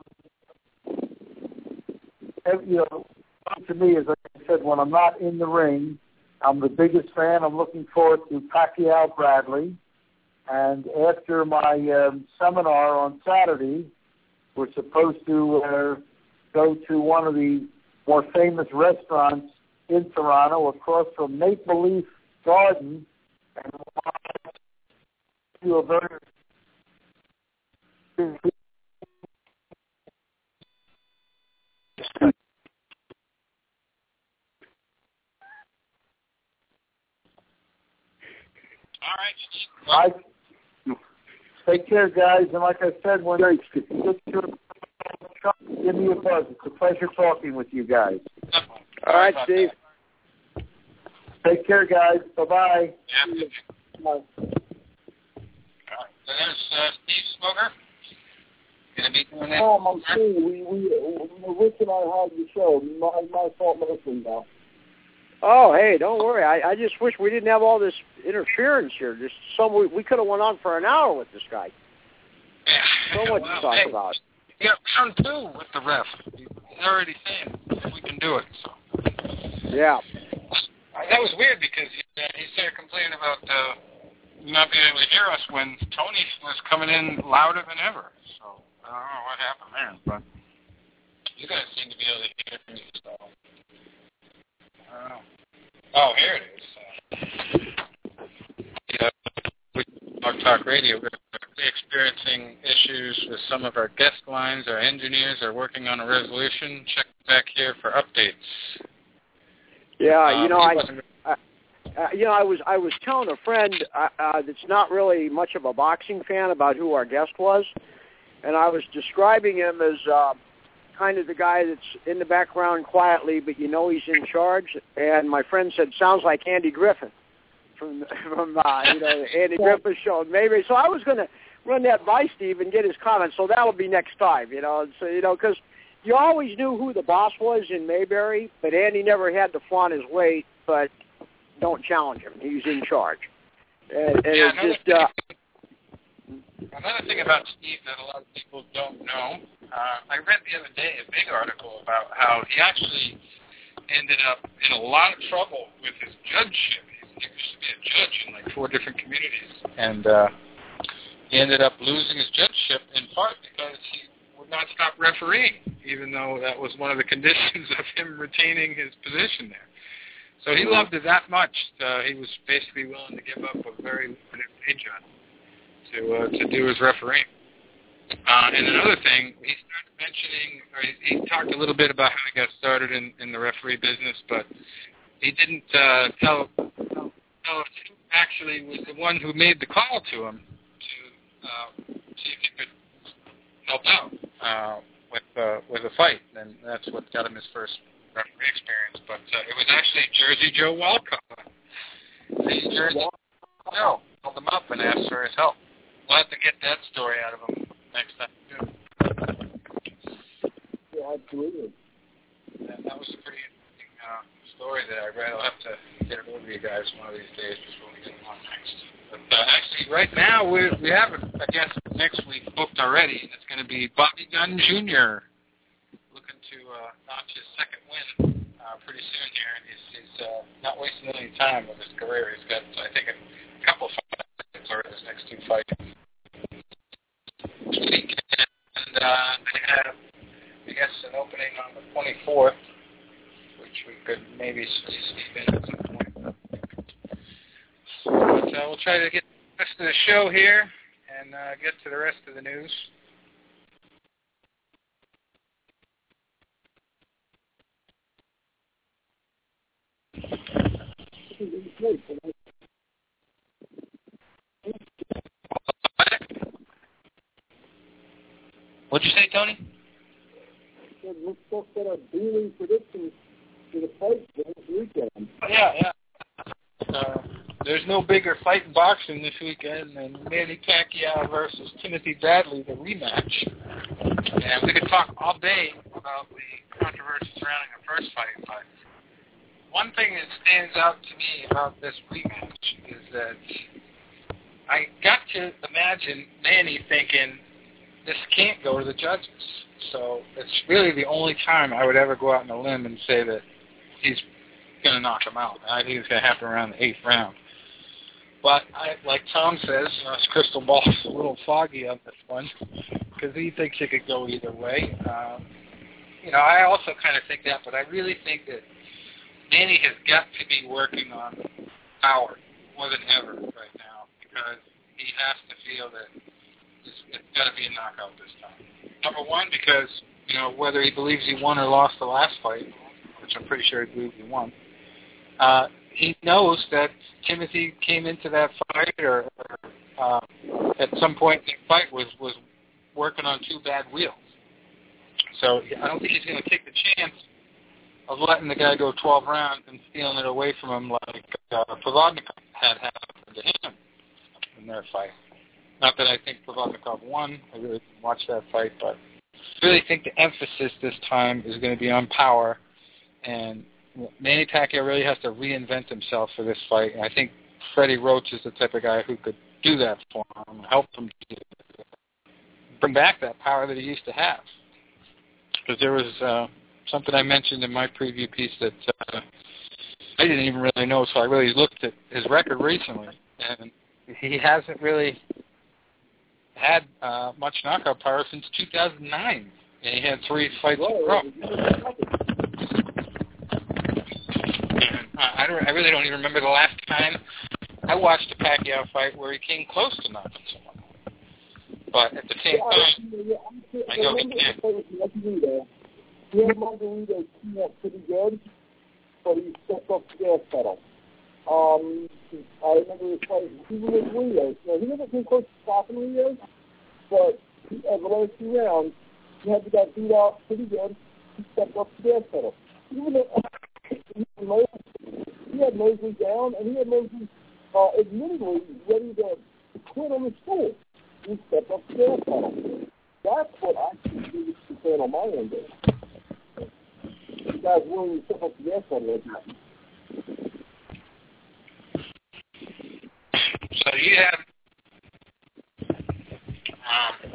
you know, to me, as I said, when I'm not in the ring, I'm the biggest fan. I'm looking forward to Pacquiao Bradley. And after my um, seminar on Saturday, we're supposed to uh, go to one of the more famous restaurants in Toronto, across from Maple Leaf Garden, and do a very
All right, Steve.
I, take care, guys. And like I said, when I get your give me a buzz. It's a pleasure talking with you guys.
All right, Steve.
Take care, guys. Bye-bye.
Yeah.
Bye.
All right. So there's uh, Steve Smoger. Going to be doing that.
Oh, I'm Steve. We, we, Rich and I had the show. My, my fault mostly now.
Oh, hey, don't worry. I, I just wish we didn't have all this interference here. Just some we, we could have went on for an hour with this guy.
Yeah.
So much
well,
to talk
hey,
about.
Yeah, round two with the ref. He's already saying if we can do it. So.
Yeah.
That was weird because he, uh, he started complaining about uh, not being able to hear us when Tony was coming in louder than ever. So I don't know what happened there, but you guys seem to be able to hear me. So I don't know. Oh, here it is. Uh, yeah, we Blog Talk Radio. We're experiencing issues with some of our guest lines. Our engineers are working on a resolution. Check back here for updates.
Yeah,
um,
you know, I, I, uh, you know, I was I was telling a friend uh, uh, that's not really much of a boxing fan about who our guest was, and I was describing him as uh, kind of the guy that's in the background quietly, but you know he's in charge. And my friend said, "Sounds like Andy Griffin from from uh, you know the Andy Griffin show." Maybe so. I was going to run that by Steve and get his comments. So that'll be next time, you know. So you know because. You always knew who the boss was in Mayberry, but Andy never had to flaunt his weight, but don't challenge him. He's in charge. And, and
yeah,
it's
another,
just, uh,
thing, another thing about Steve that a lot of people don't know, uh, I read the other day a big article about how he actually ended up in a lot of trouble with his judgeship. He used to be a judge in like four different communities, and uh, he ended up losing his judgeship in part because he would not stop refereeing, even though that was one of the conditions of him retaining his position there. So he loved it that much. Uh, he was basically willing to give up a very lucrative day job to uh, to do his refereeing. Uh, and another thing, he started mentioning, or he, he talked a little bit about how he got started in, in the referee business, but he didn't uh, tell, tell, tell us who actually was the one who made the call to him to uh, see if he could help out uh, with uh, with a fight, and that's what got him his first referee experience. But uh, it was actually Jersey Joe Walcott. The Jersey Joe called him up and asked for his help. We'll have to get that story out of him next time, too.
Yeah, absolutely.
That, that was a pretty interesting uh, story that I read. I'll have to get it over to you guys one of these days before we get him on next. But uh, actually, right now, we we have a guest next week booked already, and it's going to going to be Bobby Gunn Junior looking to uh, notch his second win uh, pretty soon here. He's, he's uh, not wasting any time with his career. He's got, I think, a couple of fights for his next two fights. And uh, they have, I guess, an opening on the twenty-fourth, which we could maybe squeeze Steve in at some point. But uh, we'll try to get the rest of the show here and uh, get to the rest of the news. What'd you say, Tony?
Let's talk about our dueling predictions for the fight this weekend.
Yeah, yeah. Uh, there's no bigger fight in boxing this weekend than Manny Pacquiao versus Timothy Bradley, the rematch. And we could talk all day about the controversy surrounding the first fight, but one thing that stands out to me about this rematch is that I got to imagine Manny thinking, this can't go to the judges. So it's really the only time I would ever go out on a limb and say that he's going to knock him out. I think it's going to happen around the eighth round. But I, like Tom says, you know, his crystal ball's a little foggy on this one because he thinks it could go either way. Um, you know, I also kind of think that, but I really think that Manny has got to be working on power more than ever right now because he has to feel that it's, it's got to be a knockout this time. Number one, because, you know, whether he believes he won or lost the last fight, which I'm pretty sure he believes he won, uh, he knows that Timothy came into that fight or, or uh, at some point in the fight was, was working on two bad wheels. So I don't think he's going to take the chance of letting the guy go twelve rounds and stealing it away from him like uh, Provodnikov had happened to him in their fight. Not that I think Provodnikov won. I really didn't watch that fight, but I really think the emphasis this time is going to be on power. And Manny Pacquiao really has to reinvent himself for this fight. And I think Freddie Roach is the type of guy who could do that for him, help him bring back that power that he used to have. Because there was uh, something I mentioned in my preview piece that uh, I didn't even really know, so I really looked at his record recently, and he hasn't really had uh, much knockout power since two thousand nine, and he had three fights in a row. And I, don't, I really don't even remember the last time I watched a Pacquiao fight where he came close to knocking someone out. But at the same time, I know he can.
He had Margarito came out pretty good, but he stepped off the gas pedal. Um, I remember his fight, even with Rios. Now, he never came close to stopping Rios, but he, at the last two rounds, he had to get beat out pretty good. He stepped off the gas pedal. Even though he had Mosley, he had Mosley down, and he had Mosley uh, admittedly ready to quit on the stool. He stepped off the gas pedal. That's what I think is the concern on my end. The guy's willing to step off the gas pedal like that.
So you have, um,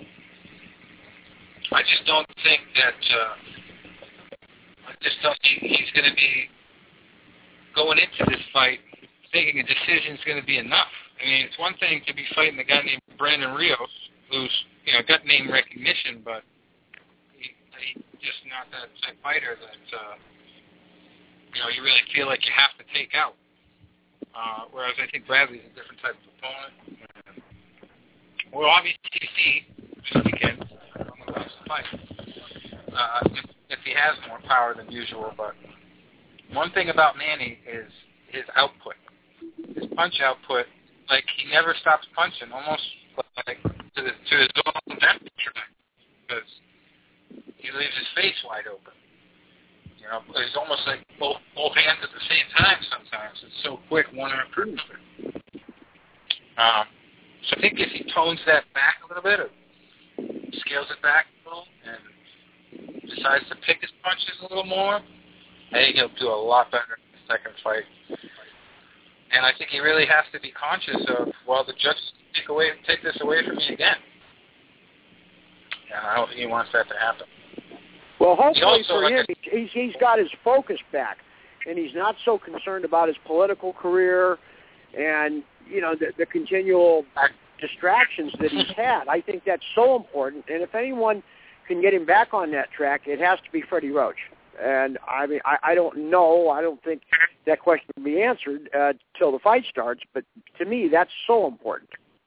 I just don't think that, uh, I just don't think he's going to be going into this fight thinking a decision is going to be enough. I mean, it's one thing to be fighting a guy named Brandon Rios, who's, you know, got name recognition, but he, he's just not that type of fighter that, uh, you know, you really feel like you have to take out. Uh, whereas I think Bradley's a different type of opponent. We'll obviously see this weekend on the last fight uh, if, if he has more power than usual. But one thing about Manny is his output, his punch output. Like he never stops punching, almost like to, the, to his own detriment, because he leaves his face wide open. You know, it's almost like both both hands at the same time sometimes. It's so quick, one after another. Um, so I think if he tones that back a little bit, or scales it back a little, and decides to pick his punches a little more, I think he'll do a lot better in the second fight. And I think he really has to be conscious of, well, the judges take away take this away from me again. and I hope he wants that to happen.
Well, hopefully
also,
for
like
him,
a,
he's, he's got his focus back, and he's not so concerned about his political career and, you know, the, the continual distractions that he's had. I think that's so important, and if anyone can get him back on that track, it has to be Freddie Roach. And, I mean, I, I don't know. I don't think that question will be answered uh, till the fight starts, but to me, that's so important.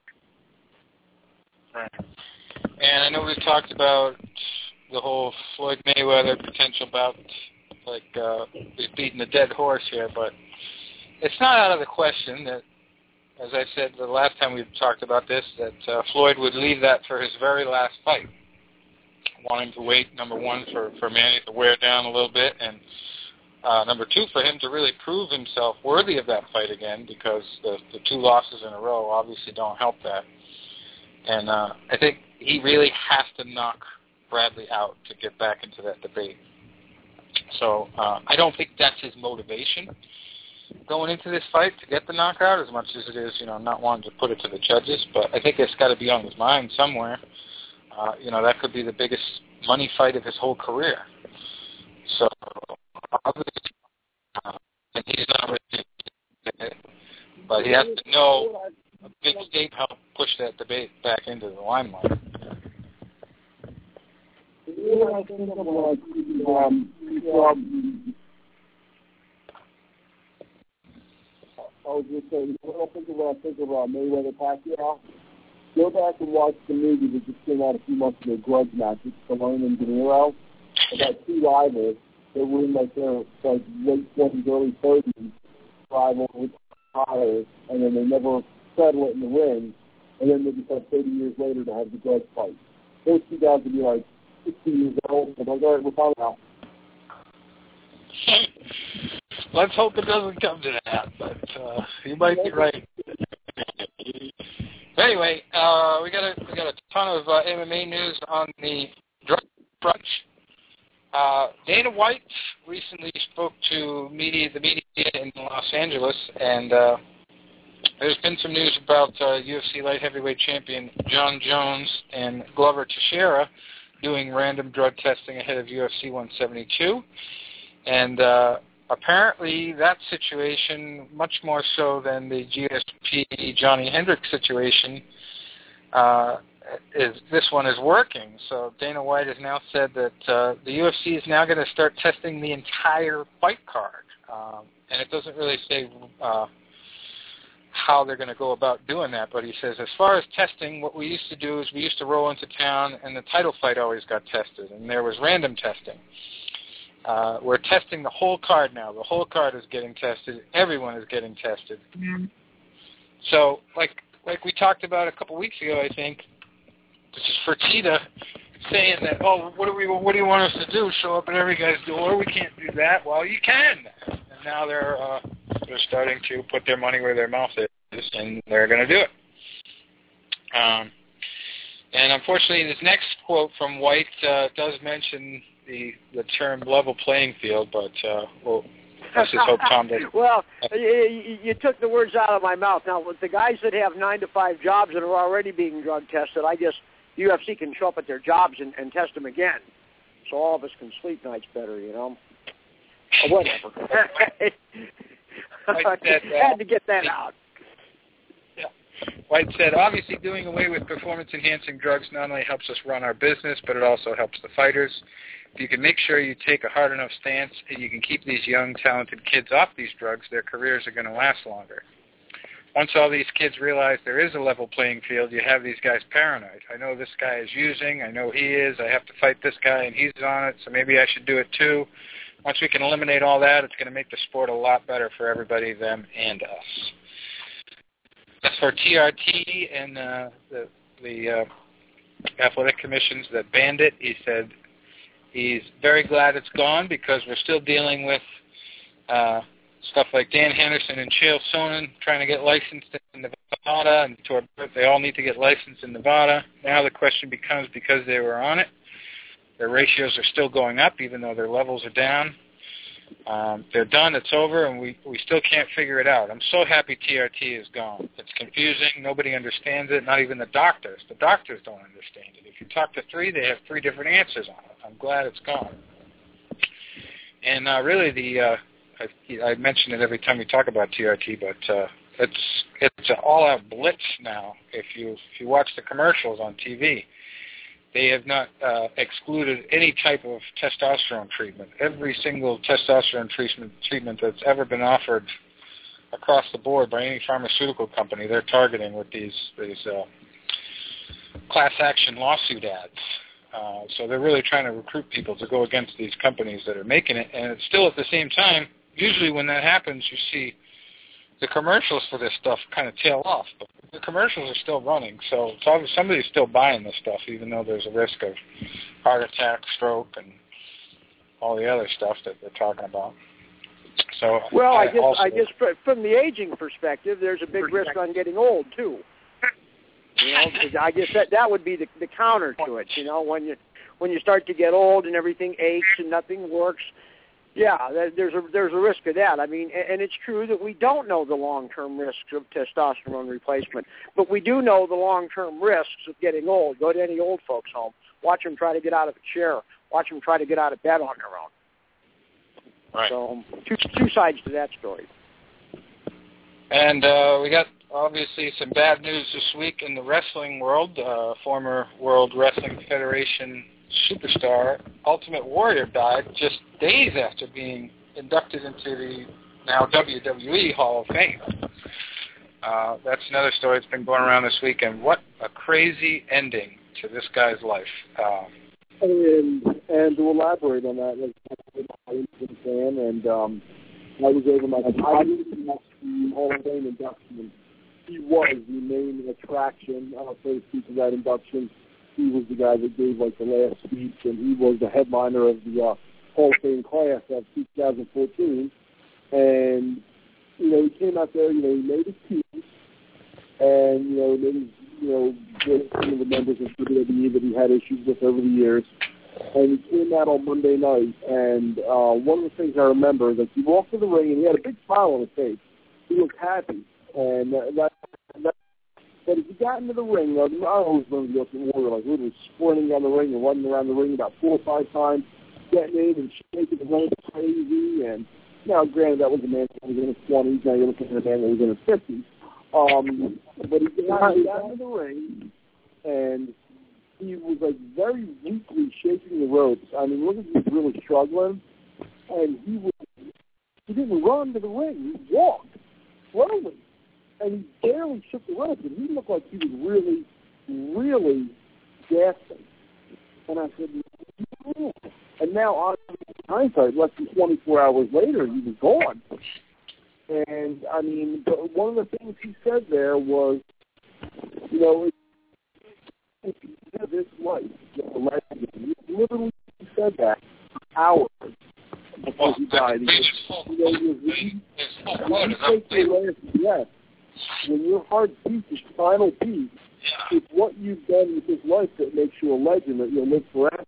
Right. And I know we've talked about the whole Floyd Mayweather potential bout, like uh, we've beaten a dead horse here, but it's not out of the question that, as I said the last time we talked about this, that uh, Floyd would leave that for his very last fight, wanting to wait, number one, for, for Manny to wear down a little bit, and uh, number two, for him to really prove himself worthy of that fight again, because the, the two losses in a row obviously don't help that. And uh, I think he really has to knock Bradley out to get back into that debate. So uh, I don't think that's his motivation going into this fight, to get the knockout, as much as it is, you know, not wanting to put it to the judges. But I think it's got to be on his mind somewhere. Uh, you know, that could be the biggest money fight of his whole career. So obviously, uh, and he's not ready, but he has to know a big state help push that debate back into the limelight.
Yeah, I think about, um, um, I was just saying, when I think about, I think about Mayweather Pacquiao, go back and watch the movie that just came out a few months ago, Grudge Match, with Stallone and De Niro, about two rivals that were in like their like late twenties, early thirties, rival with tires, and then they never settle it in the ring, and then they decide thirty years later to have the grudge fight. Those two guys would be like sixty years old, and I'm like, all right, we're talking now.
Let's hope it doesn't come to that, but uh, you might be right. Anyway, uh, we got a we got a ton of uh, M M A news on the drug front. Uh, Dana White recently spoke to media, the media in Los Angeles, and uh, there's been some news about uh, U F C light heavyweight champion John Jones and Glover Teixeira doing random drug testing ahead of U F C one seventy-two, and uh, apparently that situation, much more so than the G S P Johnny Hendricks situation, uh, is this one is working. So Dana White has now said that uh, the U F C is now going to start testing the entire fight card, um, and it doesn't really say uh, how they're going to go about doing that, but he says as far as testing, what we used to do is we used to roll into town and the title fight always got tested, and there was random testing. Uh, we're testing the whole card now. The whole card is getting tested. Everyone is getting tested. Mm-hmm. So, like like we talked about a couple weeks ago, I think, this is Fertitta saying that, oh, what do we, what do you want us to do? Show up at every guy's door? We can't do that. Well, you can. And now they're uh, they're starting to put their money where their mouth is, and they're going to do it. Um, and unfortunately, this next quote from White uh, does mention the the term level playing field, but uh, we'll let's just hope Tom does.
Well, you, you took the words out of my mouth. Now, with the guys that have nine to five jobs that are already being drug tested, I guess U F C can show up at their jobs and, and test them again, so all of us can sleep nights better, you know. Or whatever. I
said, uh,
had to get that out.
Yeah. White said, obviously doing away with performance-enhancing drugs not only helps us run our business, but it also helps the fighters. If you can make sure you take a hard enough stance and you can keep these young, talented kids off these drugs, their careers are going to last longer. Once all these kids realize there is a level playing field, you have these guys paranoid. I know this guy is using. I know he is. I have to fight this guy, and he's on it, so maybe I should do it too. Once we can eliminate all that, it's going to make the sport a lot better for everybody, them and us. As for T R T and uh, the, the uh, athletic commissions that banned it, he said he's very glad it's gone because we're still dealing with uh, stuff like Dan Henderson and Chael Sonnen trying to get licensed in Nevada, and Tor, they all need to get licensed in Nevada. Now the question becomes, because they were on it, their ratios are still going up even though their levels are down. Um, they're done. It's over, and we, we still can't figure it out. I'm so happy T R T is gone. It's confusing. Nobody understands it, not even the doctors. The doctors don't understand it. If you talk to three, they have three different answers on it. I'm glad it's gone. And uh, really, the uh, I, I mention it every time we talk about T R T, but uh, it's it's an all-out blitz now. If you if you watch the commercials on T V, they have not uh, excluded any type of testosterone treatment. Every single testosterone treatment treatment that's ever been offered across the board by any pharmaceutical company, they're targeting with these these uh, class action lawsuit ads. Uh, so they're really trying to recruit people to go against these companies that are making it. And it's still at the same time, usually when that happens, you see the commercials for this stuff kind of tail off. But the commercials are still running, so it's obvious somebody's still buying this stuff, even though there's a risk of heart attack, stroke, and all the other stuff that they're talking about. So
well, I,
I
guess
also,
I guess from the aging perspective, there's a big risk on getting old too. You know, I guess that that would be the, the counter to it. You know, when you when you start to get old and everything aches and nothing works, yeah, there's a there's a risk of that. I mean, and it's true that we don't know the long-term risks of testosterone replacement, but we do know the long-term risks of getting old. Go to any old folks' home, watch them try to get out of a chair, watch them try to get out of bed on their own.
Right.
So two two sides to that story.
And uh, we got, obviously, some bad news this week in the wrestling world. Uh, former World Wrestling Federation superstar Ultimate Warrior died just days after being inducted into the now W W E Hall of Fame. Uh, that's another story that's been going around this week, and what a crazy ending to this guy's life. Um,
and, and to elaborate on that, like, I'm a fan, and um, I was over my I didn't watch the Hall of Fame induction. He was the main attraction, uh, so to speak, of that induction. He was the guy that gave, like, the last speech, and he was the headliner of the uh, Hall of Fame class of two thousand fourteen. And, you know, he came out there, you know, he made his team, and, you know, then, you know, with some of the members of W W E that he had issues with over the years. And he came out on Monday night, and uh, one of the things I remember is that he walked to the ring, and he had a big smile on his face. He looked happy. And uh, that, that, but as he got into the ring, uh, I always remember the Ultimate Warrior, like, literally sprinting down the ring and running around the ring about four or five times, getting in and shaking and running crazy. And now, granted, that was a man that was in his twenties. Now you're looking at a man that was in his fifties. Um, but he got, he got into the ring, and he was, like, very weakly shaking the ropes. I mean, look at he was really struggling. And he was, he didn't run to the ring. He walked slowly. And he barely shook the ropes. And he looked like he was really, really gasping. And I said, yeah. And now, on hindsight, less than twenty-four hours later, he was gone. And, I mean, but one of the things he said there was, you know, if you live this life, the legend, he literally said that for hours before he died. He goes, you know, you, you, when you take your last breath, when your heart beats its final beat, it's what you've done with this life that makes you a legend, that you'll live forever.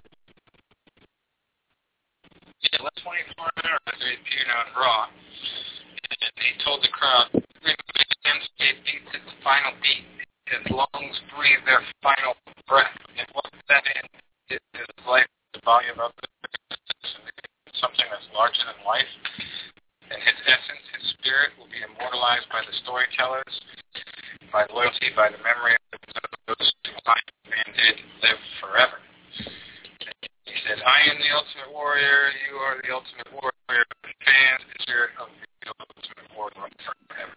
Yeah, last twenty-four hours they appeared on Raw, and he told the crowd, every man's beats its final beat. His lungs breathe their final breath. And what that in is his life, the volume of it, something that's larger than life. And his essence, his spirit, will be immortalized by the storytellers, by loyalty, by the memory of those who man did live forever. He said, I am the Ultimate Warrior, you are the Ultimate Warrior, fans, the spirit of the Ultimate Warrior forever.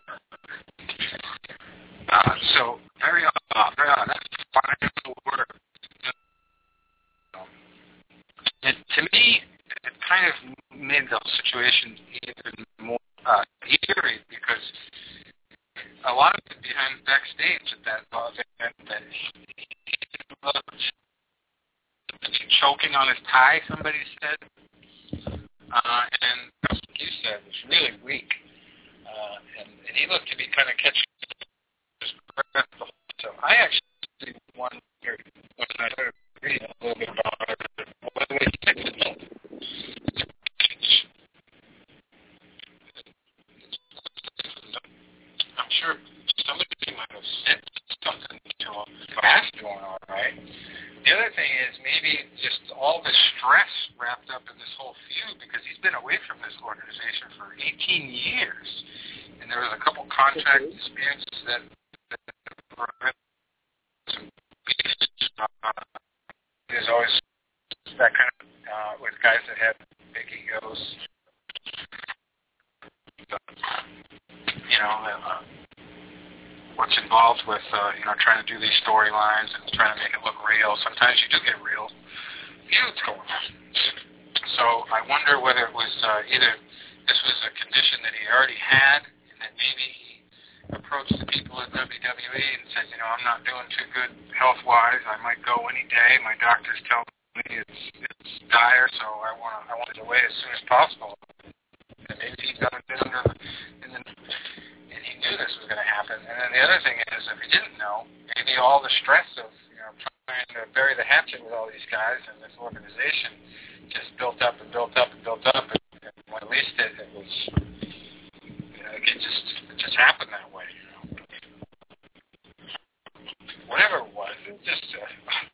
Uh, so, very odd, very odd. That's the final word. Um, and to me, it kind of made the situation even more uh, eerie, because a lot of it behind backstage at that event that he looked choking on his tie, somebody said. Uh, and like you said, was really weak. Uh, and, and he looked to be kind of catching his breath. So I actually wondered when I started reading a little bit about it, whether he takes it. somebody might have said something to him. That's doing all right. The other thing is maybe just all the stress wrapped up in this whole feud because he's been away from this organization for eighteen years. And there was a couple contract disputes that, that were uh, there's always that kind of, uh, with guys that have big egos, you know, uh, what's involved with, uh, you know, trying to do these storylines and trying to make it look real. Sometimes you do get real feuds going on. So I wonder whether it was uh, either this was a condition that he already had and that maybe he approached the people at W W E and said, you know, I'm not doing too good health-wise. I might go any day. My doctors tell me it's, it's dire, so I want I want it away as soon as possible. And maybe he got it under the, in the and he knew this was going to happen. And then the other thing is, if he didn't know, maybe all the stress of, you know, trying to bury the hatchet with all these guys and this organization just built up and built up and built up, and, and when it released it, it was, you know, it just it just happened that way, you know. Whatever it was, it just uh,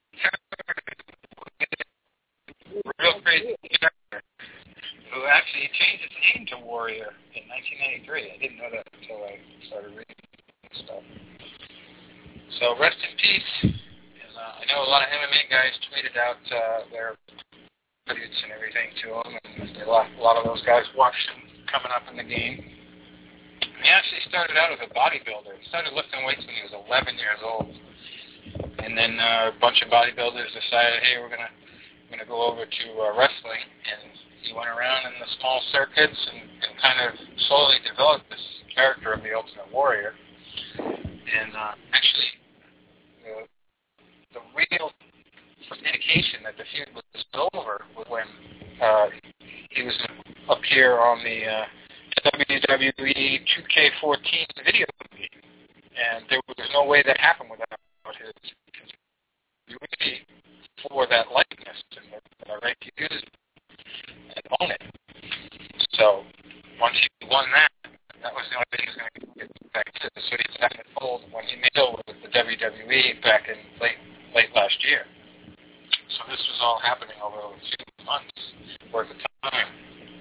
real crazy character who actually changed his name to Warrior in nineteen ninety-three. I didn't know that until I started reading stuff. So rest in peace. And, uh, I know a lot of M M A guys tweeted out uh, their tributes and everything to him, and a lot, a lot of those guys watched him coming up in the game. And he actually started out as a bodybuilder. He started lifting weights when he was eleven years old. And then uh, a bunch of bodybuilders decided, hey, we're going to we're gonna go over to uh, wrestling, and he went around in the small circuits and, and kind of slowly developed this character of the Ultimate Warrior. And uh, actually, the, the real indication that the feud was over was when uh, he was going to appear on the uh, W W E two K fourteen video game. And there was no way that happened without his, his really for that likeness and the, the right to use it and own it. So once he won that, that was the only thing he was going to get back to. So he's back in the fold when he made it with the W W E back in late late last year. So this was all happening over a few months worth of time.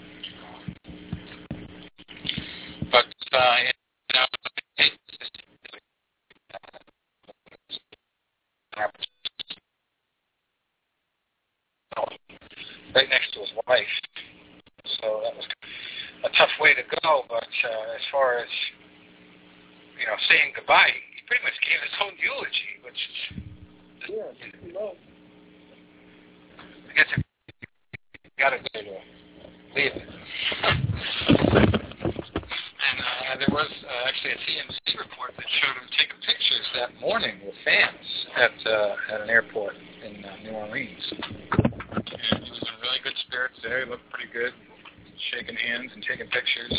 But uh, you know, right next to his wife. So that was a tough way to go, but uh, as far as, you know, saying goodbye, he pretty much gave his own eulogy, which is,
yeah, you know.
I guess it got a good way to leave it. And uh, there was uh, actually a T M Z report that showed him taking pictures that morning with fans at uh, at an airport in uh, New Orleans. And he was in really good spirits there. He looked pretty good, shaking hands and taking pictures.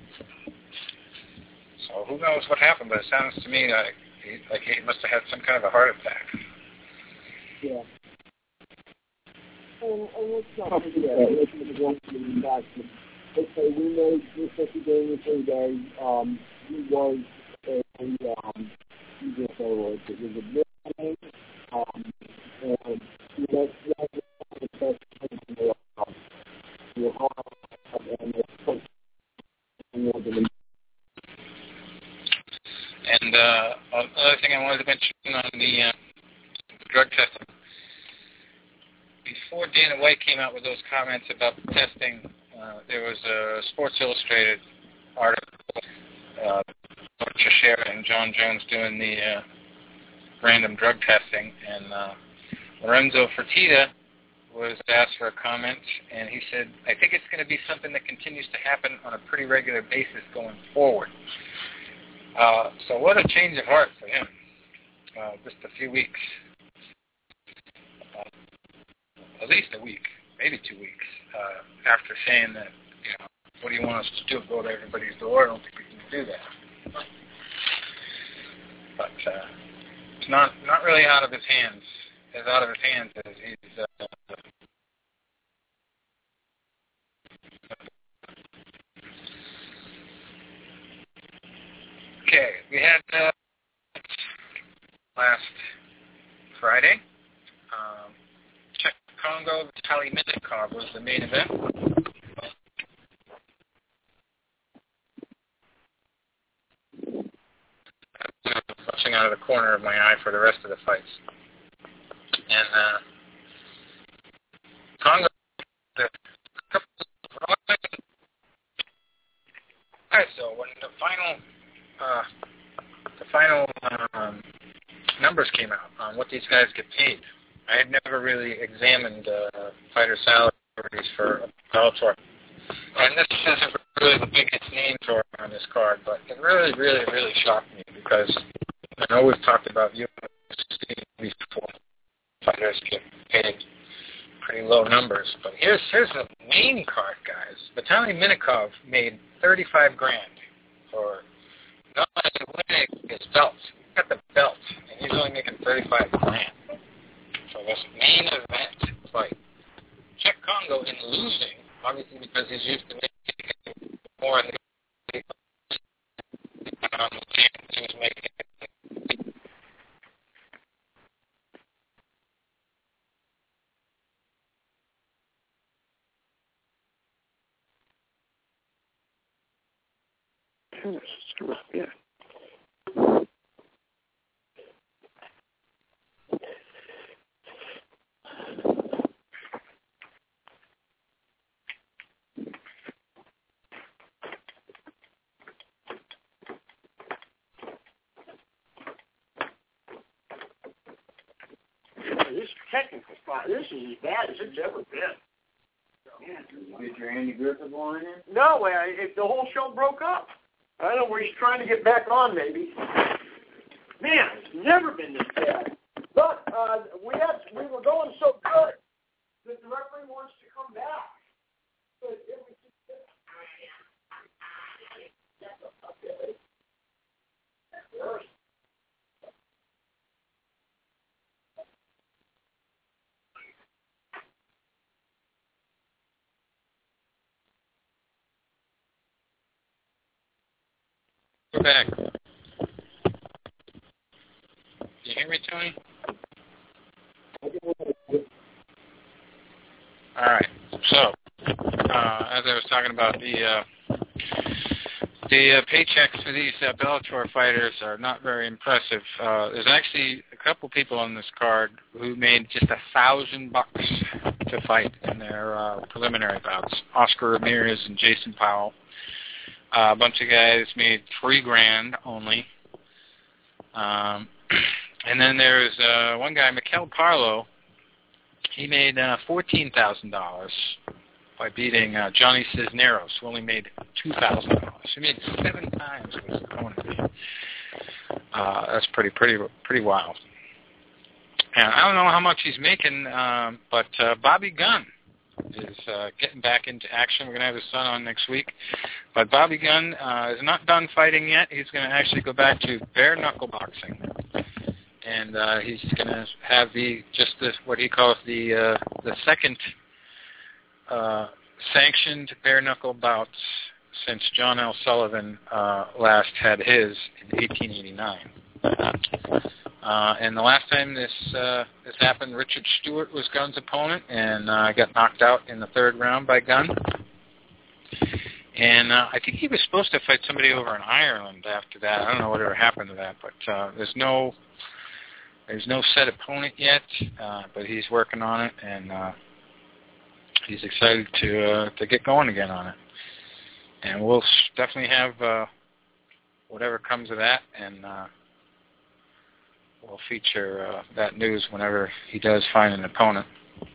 So who knows what happened, but it sounds to me like he, like he must have had some kind of a heart attack.
Yeah. And, and let's not forget, let's not forget back. Okay, we know this was during the three days. Um, he was a, um, he was a, it was a big thing. Um, and you know, that's the best thing to do. You're hard and it's more than
And uh, another thing I wanted to mention on the uh, drug testing. Before Dana White came out with those comments about the testing, uh, there was a Sports Illustrated article, uh, Teixeira and John Jones doing the uh, random drug testing, and uh, Lorenzo Fertitta was asked for a comment, and he said, I think it's going to be something that continues to happen on a pretty regular basis going forward. Uh, so what a change of heart for him. Uh, just a few weeks. Uh, at least a week, maybe two weeks, uh, after saying that, you know, what do you want us to do? Go to everybody's door? I don't think we can do that. But uh, it's not not really out of his hands. As out of his hands as he's uh, okay, we had uh, Minikov was the main event. Flushing out of the corner of my eye for the rest of the fights. And uh, Kongo, the couple of, all right, so when the final, uh, the final um, numbers came out on what these guys get paid, I had never really examined uh, fighter salaries for Bellator. And this isn't really the biggest name for on this card, but it really, really, really shocked me because I know we've talked about U F C before. Fighters get paid pretty low numbers, but here's here's the main card, guys. Vitaly Minikov made thirty-five grand for not winning his belt. He got the belt, and he's only making thirty-five grand for this main event fight. Check Kongo in losing, obviously because he's used to making more in the um, he was making.
Yeah. This technical spot, this is as bad as it's ever been.
Yeah, did you get your Andy Griffith line in?
No, I, it, the whole show broke up. I don't know where he's trying to get back on, maybe. Man, it's never been this bad. But uh, we had we were going so good that the referee wants to come back. But it was just,
We're back. Can you hear me, Tony? All right. So, uh, as I was talking about, the uh, the uh, paychecks for these uh, Bellator fighters are not very impressive. Uh, there's actually a couple people on this card who made just a thousand bucks to fight in their uh, preliminary bouts. Oscar Ramirez and Jason Powell. Uh, a bunch of guys made three grand only. Um, and then there's uh, one guy, Mikel Parlo. He made uh, fourteen thousand dollars by beating uh, Johnny Cisneros, who only made two thousand dollars. He made seven times what his opponent made. Uh, that's pretty, pretty, pretty wild. And I don't know how much he's making, um, but uh, Bobby Gunn is uh, getting back into action. We're going to have his son on next week. But Bobby Gunn uh, is not done fighting yet. He's going to actually go back to bare knuckle boxing. And uh, he's going to have the just the, what he calls the uh, the second uh, sanctioned bare knuckle bouts since John L. Sullivan uh, last had his in eighteen eighty-nine. Uh, and the last time this uh, this happened, Richard Stewart was Gunn's opponent and uh, got knocked out in the third round by Gunn. And uh, I think he was supposed to fight somebody over in Ireland after that. I don't know whatever happened to that, but uh, there's no there's no set opponent yet. Uh, but he's working on it, and uh, he's excited to uh, to get going again on it. And we'll definitely have uh, whatever comes of that, and uh, we'll feature uh, that news whenever he does find an opponent.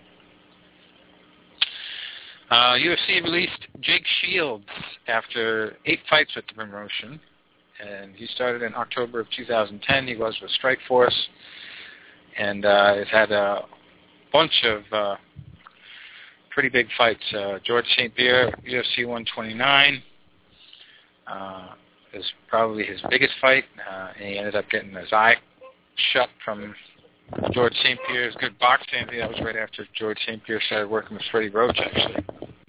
Uh, U F C released Jake Shields after eight fights with the promotion, and he started in October of two thousand ten. He was with Strikeforce, and uh, has had a bunch of uh, pretty big fights. Uh, George Saint Pierre, U F C one twenty-nine, uh, is probably his biggest fight, uh, and he ended up getting his eye shut from George Saint Pierre's good boxing. I think that was right after George Saint Pierre started working with Freddie Roach, actually.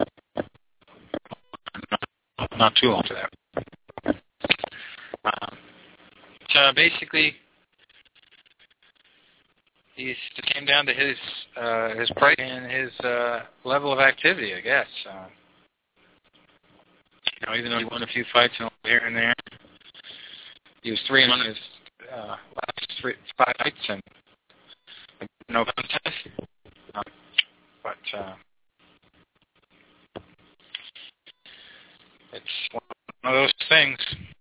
Not, not too long for that. Um, so basically, he just came down to his uh, his price and his uh, level of activity, I guess. Uh, you know, even though he won a few fights here and there, he was three and one in his uh, last three, five fights and no contest. Um, but uh, it's one of those things.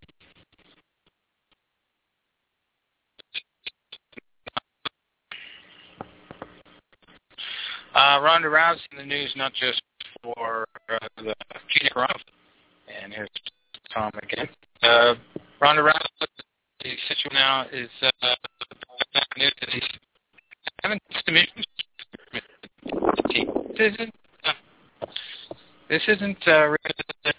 Uh, Ronda Rousey in the news, not just for uh, the cheating around. And here's Tom again. Uh, Ronda Rousey, the situation now is uh, news that he's having submissions. This isn't. Uh, this isn't uh, really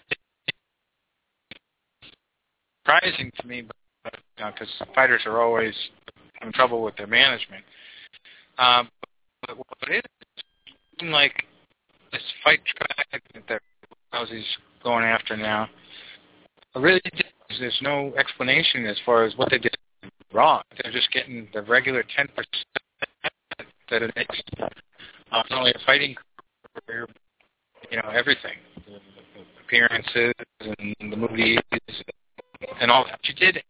surprising to me, but because you know, fighters are always having trouble with their management. Um, but what it is, like this fight track that Rousey's going after now, really, there's no explanation as far as what they did wrong. They're just getting the regular ten percent that it makes. Uh, not only a fighting career, you know, everything, the, the appearances and the movies and all that. She did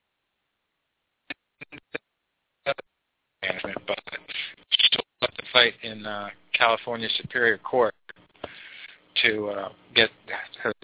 management, but she still left the fight in uh, California Superior Court to uh, get her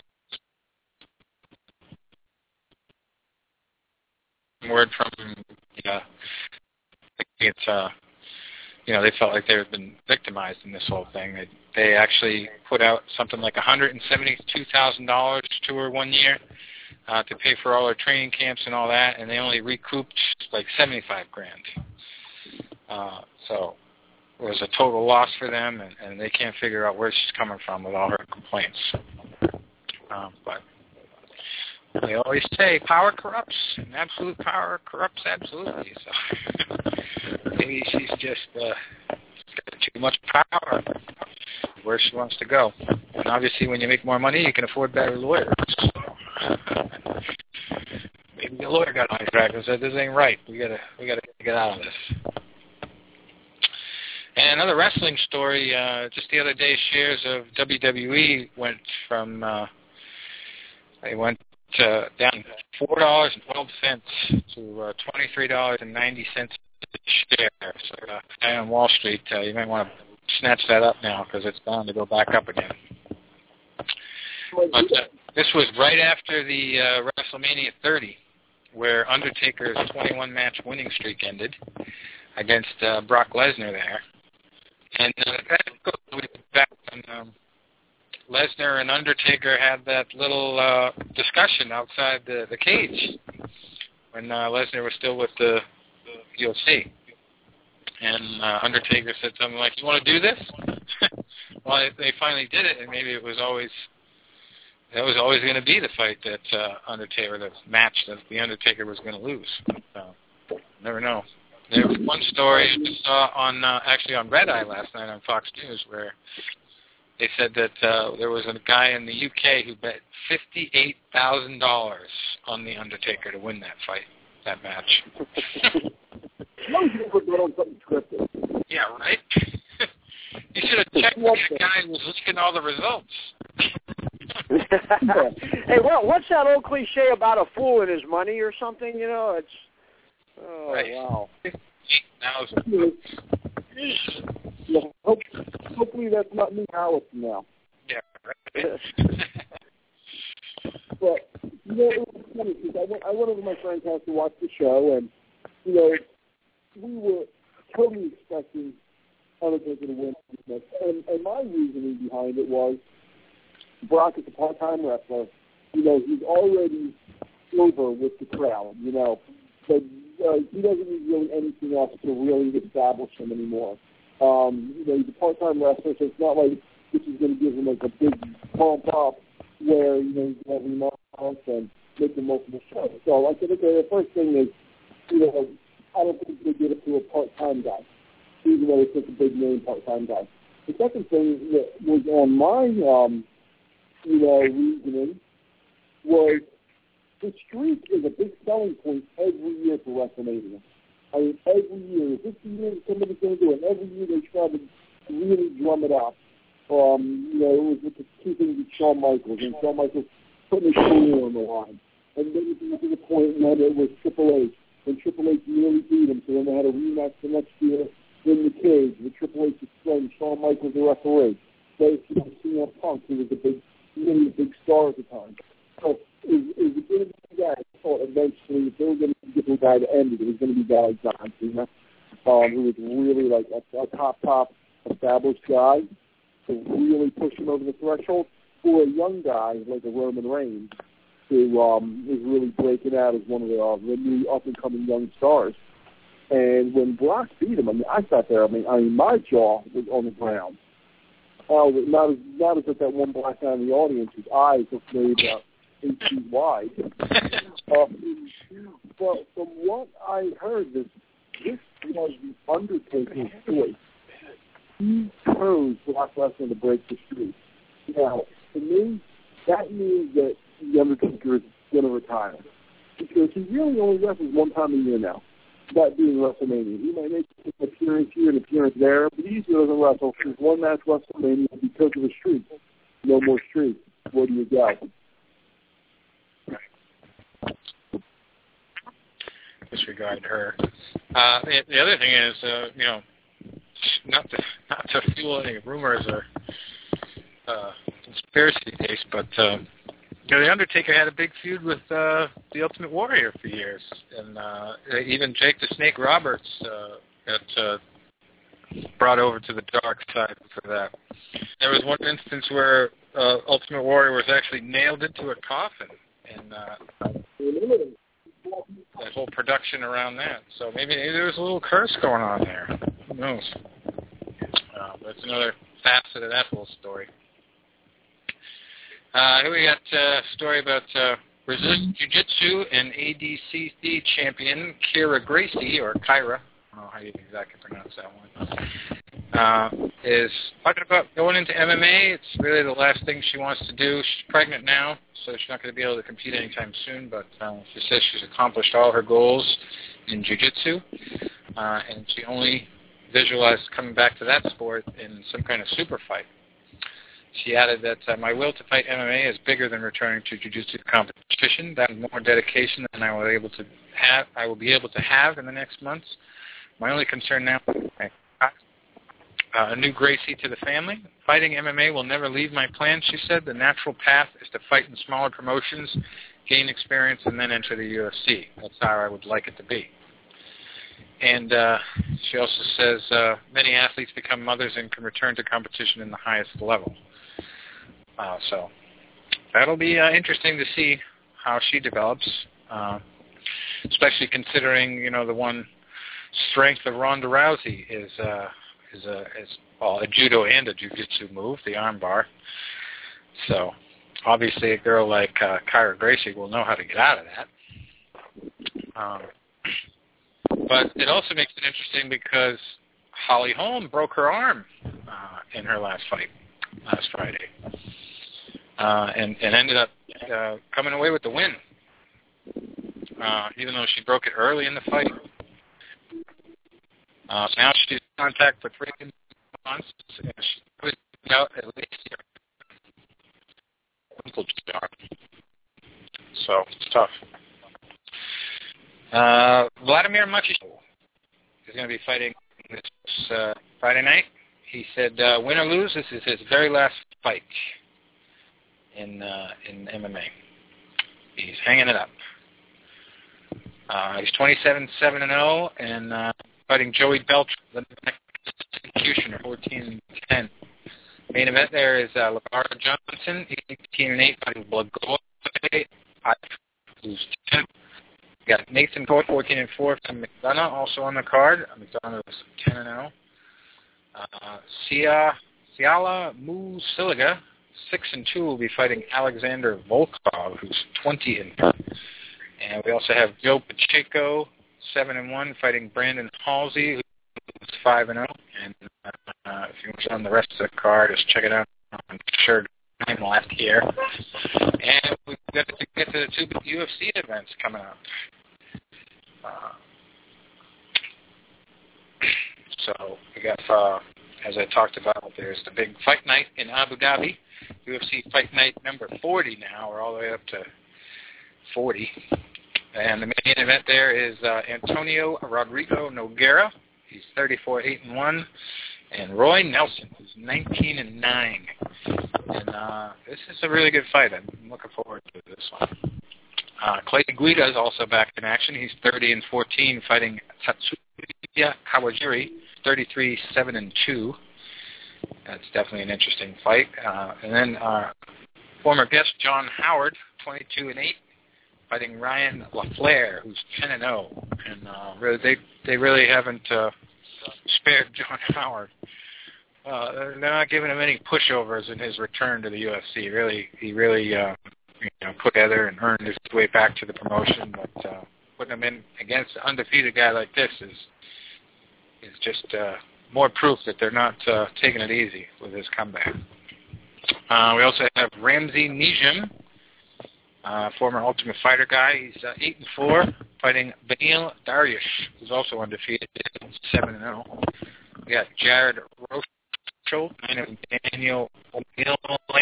word from, yeah, it's, uh, you know, they felt like they had been victimized in this whole thing. They, they actually put out something like one hundred seventy-two thousand dollars to her one year uh, to pay for all her training camps and all that, and they only recouped like seventy-five grand. Uh, so it was a total loss for them, and, and they can't figure out where she's coming from with all her complaints. Um, but they always say power corrupts, and absolute power corrupts absolutely. So maybe she's just uh, got too much power where she wants to go. And obviously, when you make more money, you can afford better lawyers. So maybe the lawyer got on his track and said, "This ain't right. We gotta, we gotta get out of this." And another wrestling story. Uh, just the other day, shares of W W E went from uh, they went. Uh, down four dollars and twelve cents to uh, twenty-three dollars and ninety cents a share. So, uh, guy on Wall Street, uh, you might want to snatch that up now because it's bound to go back up again. But uh, this was right after the uh, WrestleMania thirty, where Undertaker's twenty-one match winning streak ended against uh, Brock Lesnar there, and uh, that goes back when. Um, Lesnar and Undertaker had that little uh, discussion outside the, the cage when uh, Lesnar was still with the, the U F C. And uh, Undertaker said something like, "You want to do this?" Well, they finally did it, and maybe it was always that was always going to be the fight that uh, Undertaker, the match that the Undertaker was going to lose. So, never know. There was one story I saw on uh, actually on Red Eye last night on Fox News where they said that uh, there was a guy in the U K who bet fifty-eight thousand dollars on the Undertaker to win that fight, that match. Yeah, right? You should have checked with the guy who was leaking all the results.
Hey, well, what's that old cliche about a fool and his money or something? You know, it's oh
right.
Wow.
fifty-eight thousand.
Yeah, hope, hopefully that's not me, Alice, now.
Yeah, right.
But, you know, it was funny because I went, I went over to my friend's house to watch the show, and, you know, we were totally expecting Undertaker to win. And, and my reasoning behind it was Brock is a part-time wrestler. You know, he's already over with the crowd, you know. So uh, he doesn't need really anything else to really establish him anymore. Um, you know, he's a part-time wrestler, so it's not like this is going to give him like a big bump up where, you know, he's going to every month and make the multiple shows. So I said, okay, the first thing is, you know, I don't think they get it to a part-time guy, even though it's such a big name part-time guy. The second thing that was on my, um, you know, reasoning was the streak is a big selling point every year for WrestleMania. I mean, every year, this year somebody's going to do it. Every year they try to really drum it up. Um, you know, it was with the two things with Shawn Michaels, and Shawn Michaels putting his career on the line. And then it came to the point when it was Triple H, and Triple H nearly beat him, so then they had a rematch the next year in the cage with Triple H's friend, Shawn Michaels, the referee. So you know, C M Punk, who was a big, really a big star at the time. So it was, it was a good guy. I thought eventually, if they were going to get the guy to end it, it was going to be a guy like John Cena, um, who was really like a, a top, top established guy to really push him over the threshold, or a young guy like a Roman Reigns, who um, is really breaking out as one of the, uh, the new up-and-coming young stars. And when Brock beat him, I mean, I sat there, I mean, I mean my jaw was on the ground. Uh, not, as, not as if that one black guy in the audience, his eyes were maybe about eight feet wide. um, but from what I heard, this, this was the Undertaker's choice. He chose Brock Lesnar to break the streak. Now, to me, that means that The Undertaker is going to retire. Because he really only wrestles one time a year now, that being WrestleMania. He might make an appearance here and an appearance there, but he usually doesn't wrestle. There's one match WrestleMania because of the streak. No more streak. Where do you go?
Disregard her. Uh, the, the other thing is, uh, you know, not to not to fuel any rumors or uh, conspiracy theories, but uh, you know, the Undertaker had a big feud with uh, the Ultimate Warrior for years, and uh, even Jake the Snake Roberts uh, got uh, brought over to the dark side for that. There was one instance where uh, Ultimate Warrior was actually nailed into a coffin, and uh, that whole production around that. So maybe, maybe there was a little curse going on there. Who knows? Uh, but it's another facet of that whole story. Uh, here we got a uh, story about uh, Brazilian Jiu-Jitsu and A D C C champion Kyra Gracie, or Kyra, I don't know how you exactly pronounce that one, uh, is talking about going into M M A. It's really the last thing she wants to do. She's pregnant now, so she's not going to be able to compete anytime soon, but uh, she says she's accomplished all her goals in Jiu-Jitsu, uh, and she only visualized coming back to that sport in some kind of super fight. She added that uh, my will to fight M M A is bigger than returning to jiu-jitsu competition. That is more dedication than I will able to have. I will be able to have in the next months. My only concern now, uh, a new Gracie to the family. Fighting M M A will never leave my plan. She said the natural path is to fight in smaller promotions, gain experience, and then enter the U F C. That's how I would like it to be. And uh, she also says uh, many athletes become mothers and can return to competition in the highest level. Uh, so that'll be uh, interesting to see how she develops, uh, especially considering, you know, the one strength of Ronda Rousey is uh, is a is well, a judo and a jiu-jitsu move, the armbar. So obviously, a girl like uh, Kyra Gracie will know how to get out of that. Um, but it also makes it interesting because Holly Holm broke her arm uh, in her last fight last Friday. Uh, and, and ended up uh, coming away with the win, uh, even though she broke it early in the fight. Uh, so now she's in contact with Reagan months, and she put out at least Uncle John. So it's tough. Uh, Vladimir Makhachev is going to be fighting this uh, Friday night. He said, uh, win or lose, this is his very last fight in uh, in M M A. He's hanging it up. Uh, he's twenty-seven seven and oh and uh, fighting Joey Beltran, the executioner, fourteen ten. Main event there is uh, LeVar Johnson, eighteen and eight, fighting Blagoy. I lose ten. We got Nathan Court, fourteen and four, from McDonough, also on the card. McDonough is ten and oh. Uh, Sia, Siala Musiliga, six and two, will be fighting Alexander Volkov, who's twenty and two. And we also have Joe Pacheco, seven and one, fighting Brandon Halsey, who's five and zero. And uh, if you want on the rest of the card, just check it out. I'm sure time left here. And we've got to get to the two U F C events coming up. Uh, So we got, uh, as I talked about, there's the big fight night in Abu Dhabi, U F C Fight Night number forty now. We're all the way up to forty. And the main event there is uh, Antonio Rodrigo Nogueira. He's thirty-four eight and one. And Roy Nelson, who's nineteen and nine. And uh, this is a really good fight. I'm looking forward to this one. Uh, Clay Guida is also back in action. He's thirty and fourteen, fighting Tatsuya Kawajiri, thirty-three seven and two. That's definitely an interesting fight. Uh, and then our former guest John Howard, twenty-two and eight, fighting Ryan LaFleur, who's ten and zero. And uh, really, they they really haven't uh, spared John Howard. Uh, they're not giving him any pushovers in his return to the U F C. Really, he really uh, you know put together and earned his way back to the promotion. But uh, putting him in against an undefeated guy like this is is just uh, more proof that they're not uh, taking it easy with his comeback. Uh, we also have Ramsey Nijim, uh, former Ultimate Fighter guy. He's uh, eight and four, fighting Beneil Dariush, who's also undefeated, seven and zero. We got Jared Rochel, and Daniel O'Neill.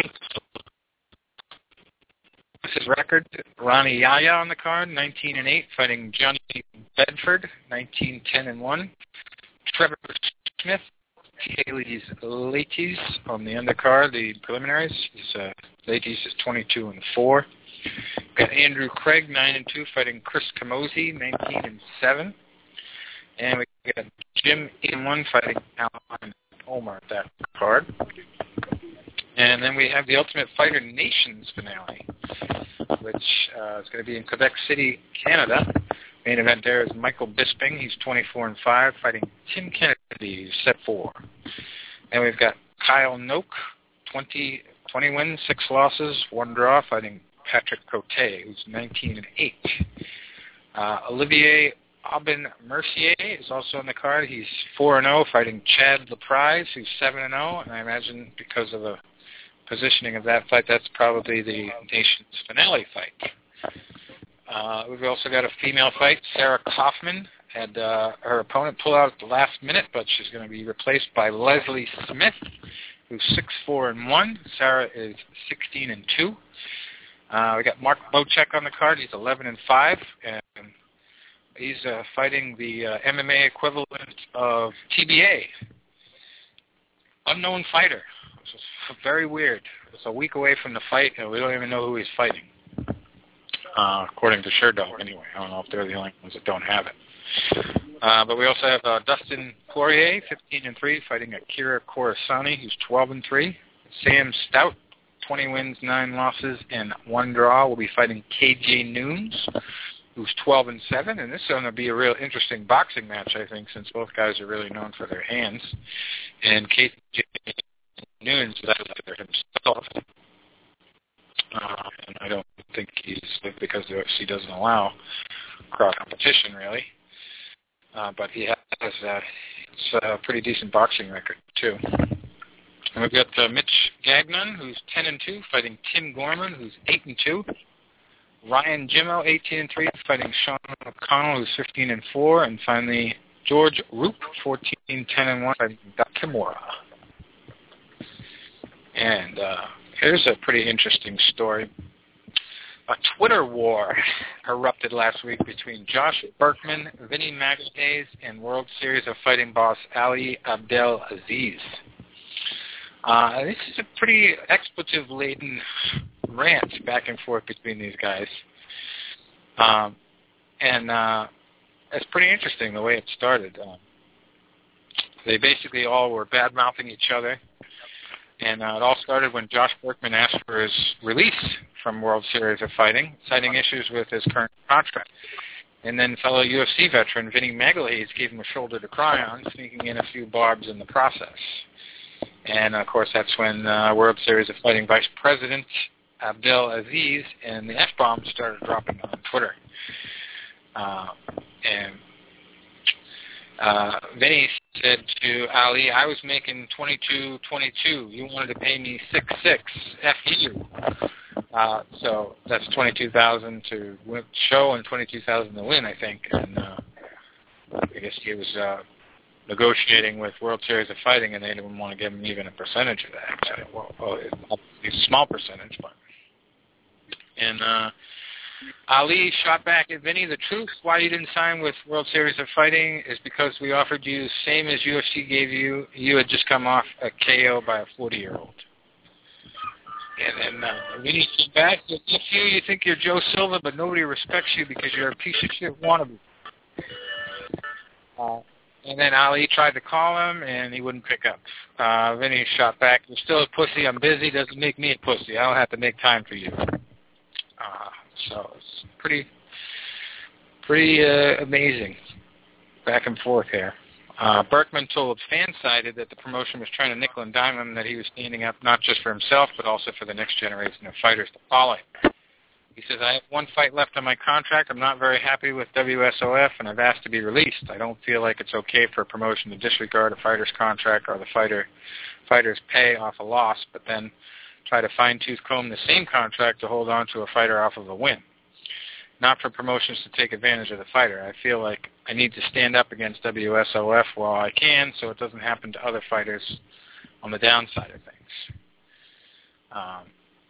This is record. Ronnie Yaya on the card, nineteen and eight, fighting Johnny Bedford, nineteen ten and one. Trevor Smith, Haley's Laties on the undercard, the preliminaries. His uh, Laties is twenty-two and four. Got Andrew Craig, nine and two, fighting Chris Camozzi, nineteen and seven. And we got Jim eight and one, fighting Alan Omar at that card. And then we have the Ultimate Fighter Nations finale, which uh, is going to be in Quebec City, Canada. Main event there is Michael Bisping. He's twenty-four and five, fighting Tim Kennedy, who's set four. And we've got Kyle Noak, twenty, twenty wins, six losses, one draw, fighting Patrick Cote, who's nineteen and eight. Uh, Olivier Aubin Mercier is also on the card. He's four and zero, fighting Chad Laprise, who's seven and zero. And I imagine because of the positioning of that fight, that's probably the nation's finale fight. Uh, we've also got a female fight. Sarah Kaufman had uh, her opponent pull out at the last minute, but she's going to be replaced by Leslie Smith, who's six four and one. Sarah is sixteen and two. Uh, we got Mark Bocek on the card. He's eleven and five, and he's uh, fighting the uh, M M A equivalent of T B A. Unknown fighter. It's very weird. It's a week away from the fight, and we don't even know who he's fighting. Uh, according to Sherdog, anyway. I don't know if they're the only ones that don't have it. Uh, but we also have uh, Dustin Poirier, fifteen and three, fighting Akira Khorasani, who's twelve and three. Sam Stout, twenty wins, nine losses, and one draw, will be fighting K J Nunes, who's twelve and seven. And this is going to be a real interesting boxing match, I think, since both guys are really known for their hands. And K J Nunes is out there himself. Uh, and I don't think he's, because the U F C doesn't allow cross competition, really. Uh, but he has uh, it's a pretty decent boxing record, too. And we've got uh, Mitch Gagnon, who's ten and two, fighting Tim Gorman, who's eight and two. Ryan Jimmo, eighteen and three, fighting Sean O'Connell, who's fifteen and four. And finally, George Roop, fourteen ten and one, fighting Doc Kimura. And uh, here's a pretty interesting story. A Twitter war erupted last week between Josh Berkman, Vinny Magalhaes, and World Series of Fighting boss Ali Abdel Aziz. Uh, this is a pretty expletive-laden rant back and forth between these guys. Um, and uh, it's pretty interesting the way it started. Uh, they basically all were bad-mouthing each other. And uh, it all started when Josh Berkman asked for his release from World Series of Fighting, citing issues with his current contract. And then fellow U F C veteran Vinny Magalhaes gave him a shoulder to cry on, sneaking in a few barbs in the process. And, of course, that's when uh, World Series of Fighting Vice President Abdel Aziz and the F-bombs started dropping on Twitter. Uh, and uh, Vinny said to Ali, I was making twenty-two twenty-two. You wanted to pay me six six. F you. Uh, so that's twenty-two thousand to win, show and twenty-two thousand to win, I think. And uh, I guess he was uh, negotiating with World Series of Fighting, and they didn't want to give him even a percentage of that. So, well, well, it's a small percentage, but and uh, Ali shot back at Vinny. The truth why you didn't sign with World Series of Fighting is because we offered you the same as U F C gave you. You had just come off a K O by a forty-year-old. And then uh, Vinny came back. If you, you think you're Joe Silva, but nobody respects you because you're a piece of shit wannabe. Uh, and then Ali tried to call him, and he wouldn't pick up. Uh, Vinny shot back. You're still a pussy. I'm busy. Doesn't make me a pussy. I don't have to make time for you. Uh, so it's pretty, pretty uh, amazing back and forth here. Uh, Berkman told FanSided that the promotion was trying to nickel and dime him, that he was standing up not just for himself, but also for the next generation of fighters to follow. He says, I have one fight left on my contract. I'm not very happy with W S O F, and I've asked to be released. I don't feel like it's okay for a promotion to disregard a fighter's contract or the fighter fighter's pay off a loss, but then try to fine-tooth comb the same contract to hold on to a fighter off of a win. Not for promotions to take advantage of the fighter. I feel like I need to stand up against W S O F while I can so it doesn't happen to other fighters on the downside of things. Um,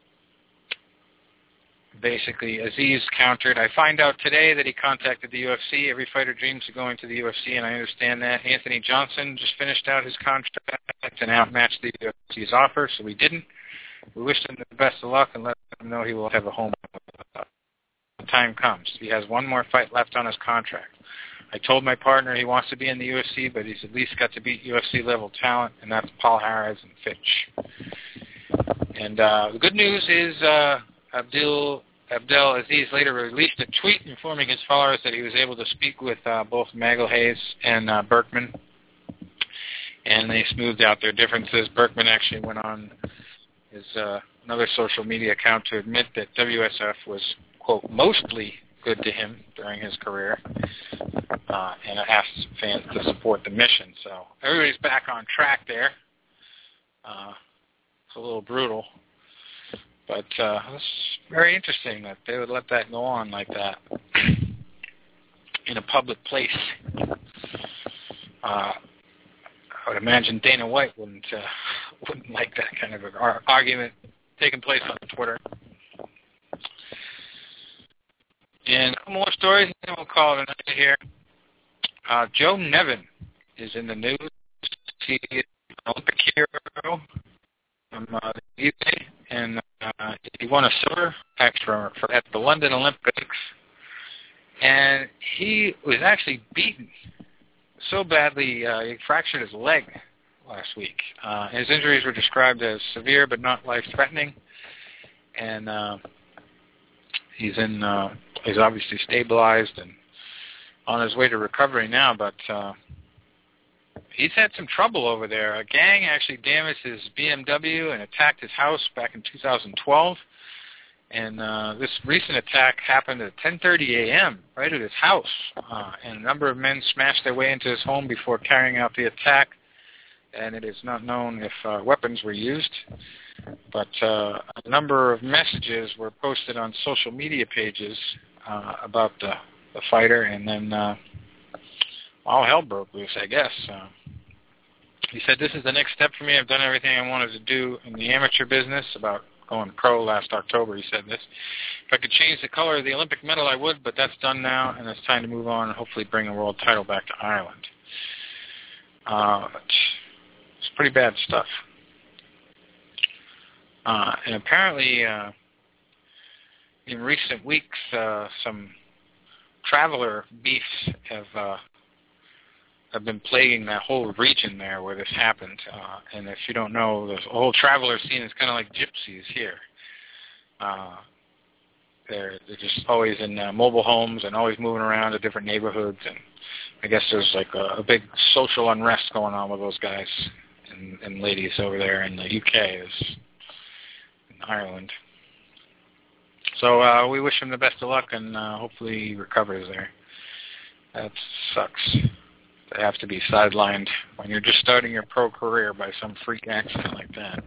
basically, Aziz countered, I find out today that he contacted the U F C. Every fighter dreams of going to the U F C, and I understand that. Anthony Johnson just finished out his contract and outmatched the U F C's offer, so we didn't. We wish him the best of luck and let him know he will have a home when the time comes. He has one more fight left on his contract. I told my partner he wants to be in the U F C, but he's at least got to beat U F C-level talent, and that's Paul Harris and Fitch. And uh, the good news is uh, Abdul Abdel Aziz later released a tweet informing his followers that he was able to speak with uh, both Magalhaes and uh, Berkman, and they smoothed out their differences. Berkman actually went on his uh, another social media account to admit that W S F was, quote, mostly good to him during his career, uh, and asked fans to support the mission. So everybody's back on track there. Uh, it's a little brutal, but uh, it's very interesting that they would let that go on like that in a public place. Uh, I would imagine Dana White wouldn't uh, wouldn't like that kind of ar- argument taking place on Twitter. And a couple more stories, and then we'll call it a night here. Uh, Joe Nevin is in the news. He is an Olympic hero from uh, the U K, and uh, he won a silver for, for at the London Olympics. And he was actually beaten so badly, uh, he fractured his leg last week. Uh, his injuries were described as severe but not life-threatening, and uh, he's in. Uh, he's obviously stabilized and on his way to recovery now. But uh, he's had some trouble over there. A gang actually damaged his B M W and attacked his house back in two thousand twelve. And uh, this recent attack happened at ten thirty a.m. right at his house. Uh, and a number of men smashed their way into his home before carrying out the attack. And it is not known if uh, weapons were used. But uh, a number of messages were posted on social media pages uh, about the, the fighter. And then uh, all hell broke loose, I guess. Uh, he said, this is the next step for me. I've done everything I wanted to do in the amateur business about going pro last October, he said this. If I could change the color of the Olympic medal, I would, but that's done now, and it's time to move on and hopefully bring a world title back to Ireland. Uh, it's pretty bad stuff. Uh, and apparently, uh, in recent weeks, uh, some traveler beefs have uh, have been plaguing that whole region there where this happened. Uh, and if you don't know, the whole traveler scene is kind of like gypsies here. Uh, they're, they're just always in uh, mobile homes and always moving around to different neighborhoods. And I guess there's like a, a big social unrest going on with those guys and, and ladies over there in the U K, is in Ireland. So uh, we wish him the best of luck, and uh, hopefully he recovers there. That sucks. They have to be sidelined when you're just starting your pro career by some freak accident like that.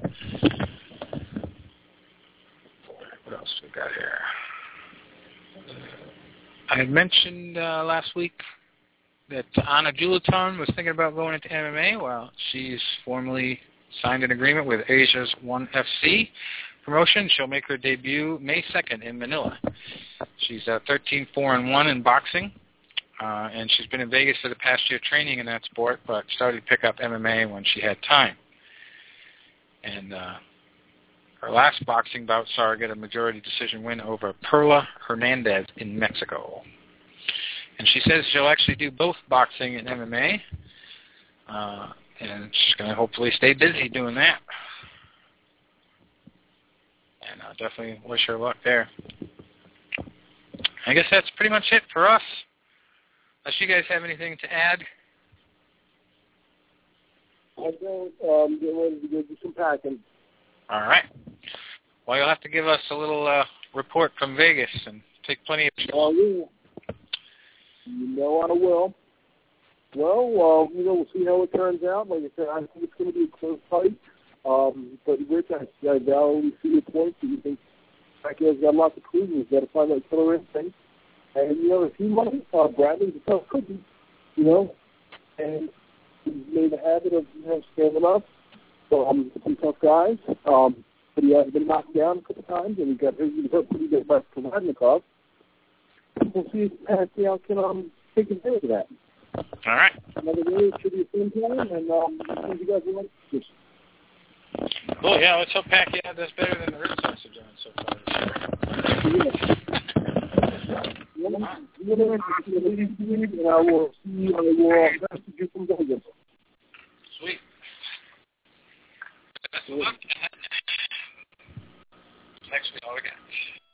What else we got here? I had mentioned uh, last week that Anna Juliton was thinking about going into M M A. Well, she's formally signed an agreement with Asia's ONE F C promotion. She'll make her debut May second in Manila. She's uh, thirteen four and one in boxing, uh, and she's been in Vegas for the past year training in that sport, but started to pick up M M A when she had time. And uh, her last boxing bout saw her get a majority decision win over Perla Hernandez in Mexico. And she says she'll actually do both boxing and M M A, uh, and she's going to hopefully stay busy doing that. And I definitely wish her luck there. I guess that's pretty much it for us. Unless you guys have anything to add.
I don't. Um, get ready to go do some packing.
All right. Well, you'll have to give us a little uh, report from Vegas and take plenty of shots.
Oh, yeah. You know I will. Well, uh, you know, we'll see how it turns out. Like I said, I think it's going to be a close fight. Um, but Rich, I, I validly see your point. That you think Pacquiao's got lots of clues. He's got to find that killer instinct. And, you know, if he might, uh, Bradley's a tough cookie, you know. And he's made a habit of, you know, standing up. So, um, some tough guys. Um, but he has been knocked down a couple times, and he got he hurt pretty good by Provodnikov. We'll see if Pacquiao can um, take advantage of that.
All right.
Another day should be a fun time, and um, I think you guys will like this.
Cool, yeah, let's hope Pacquiao does better than the rib sausage on so far.
And I will see you, I will message you from Vegas.
Sweet. Best of luck. Next week, all again.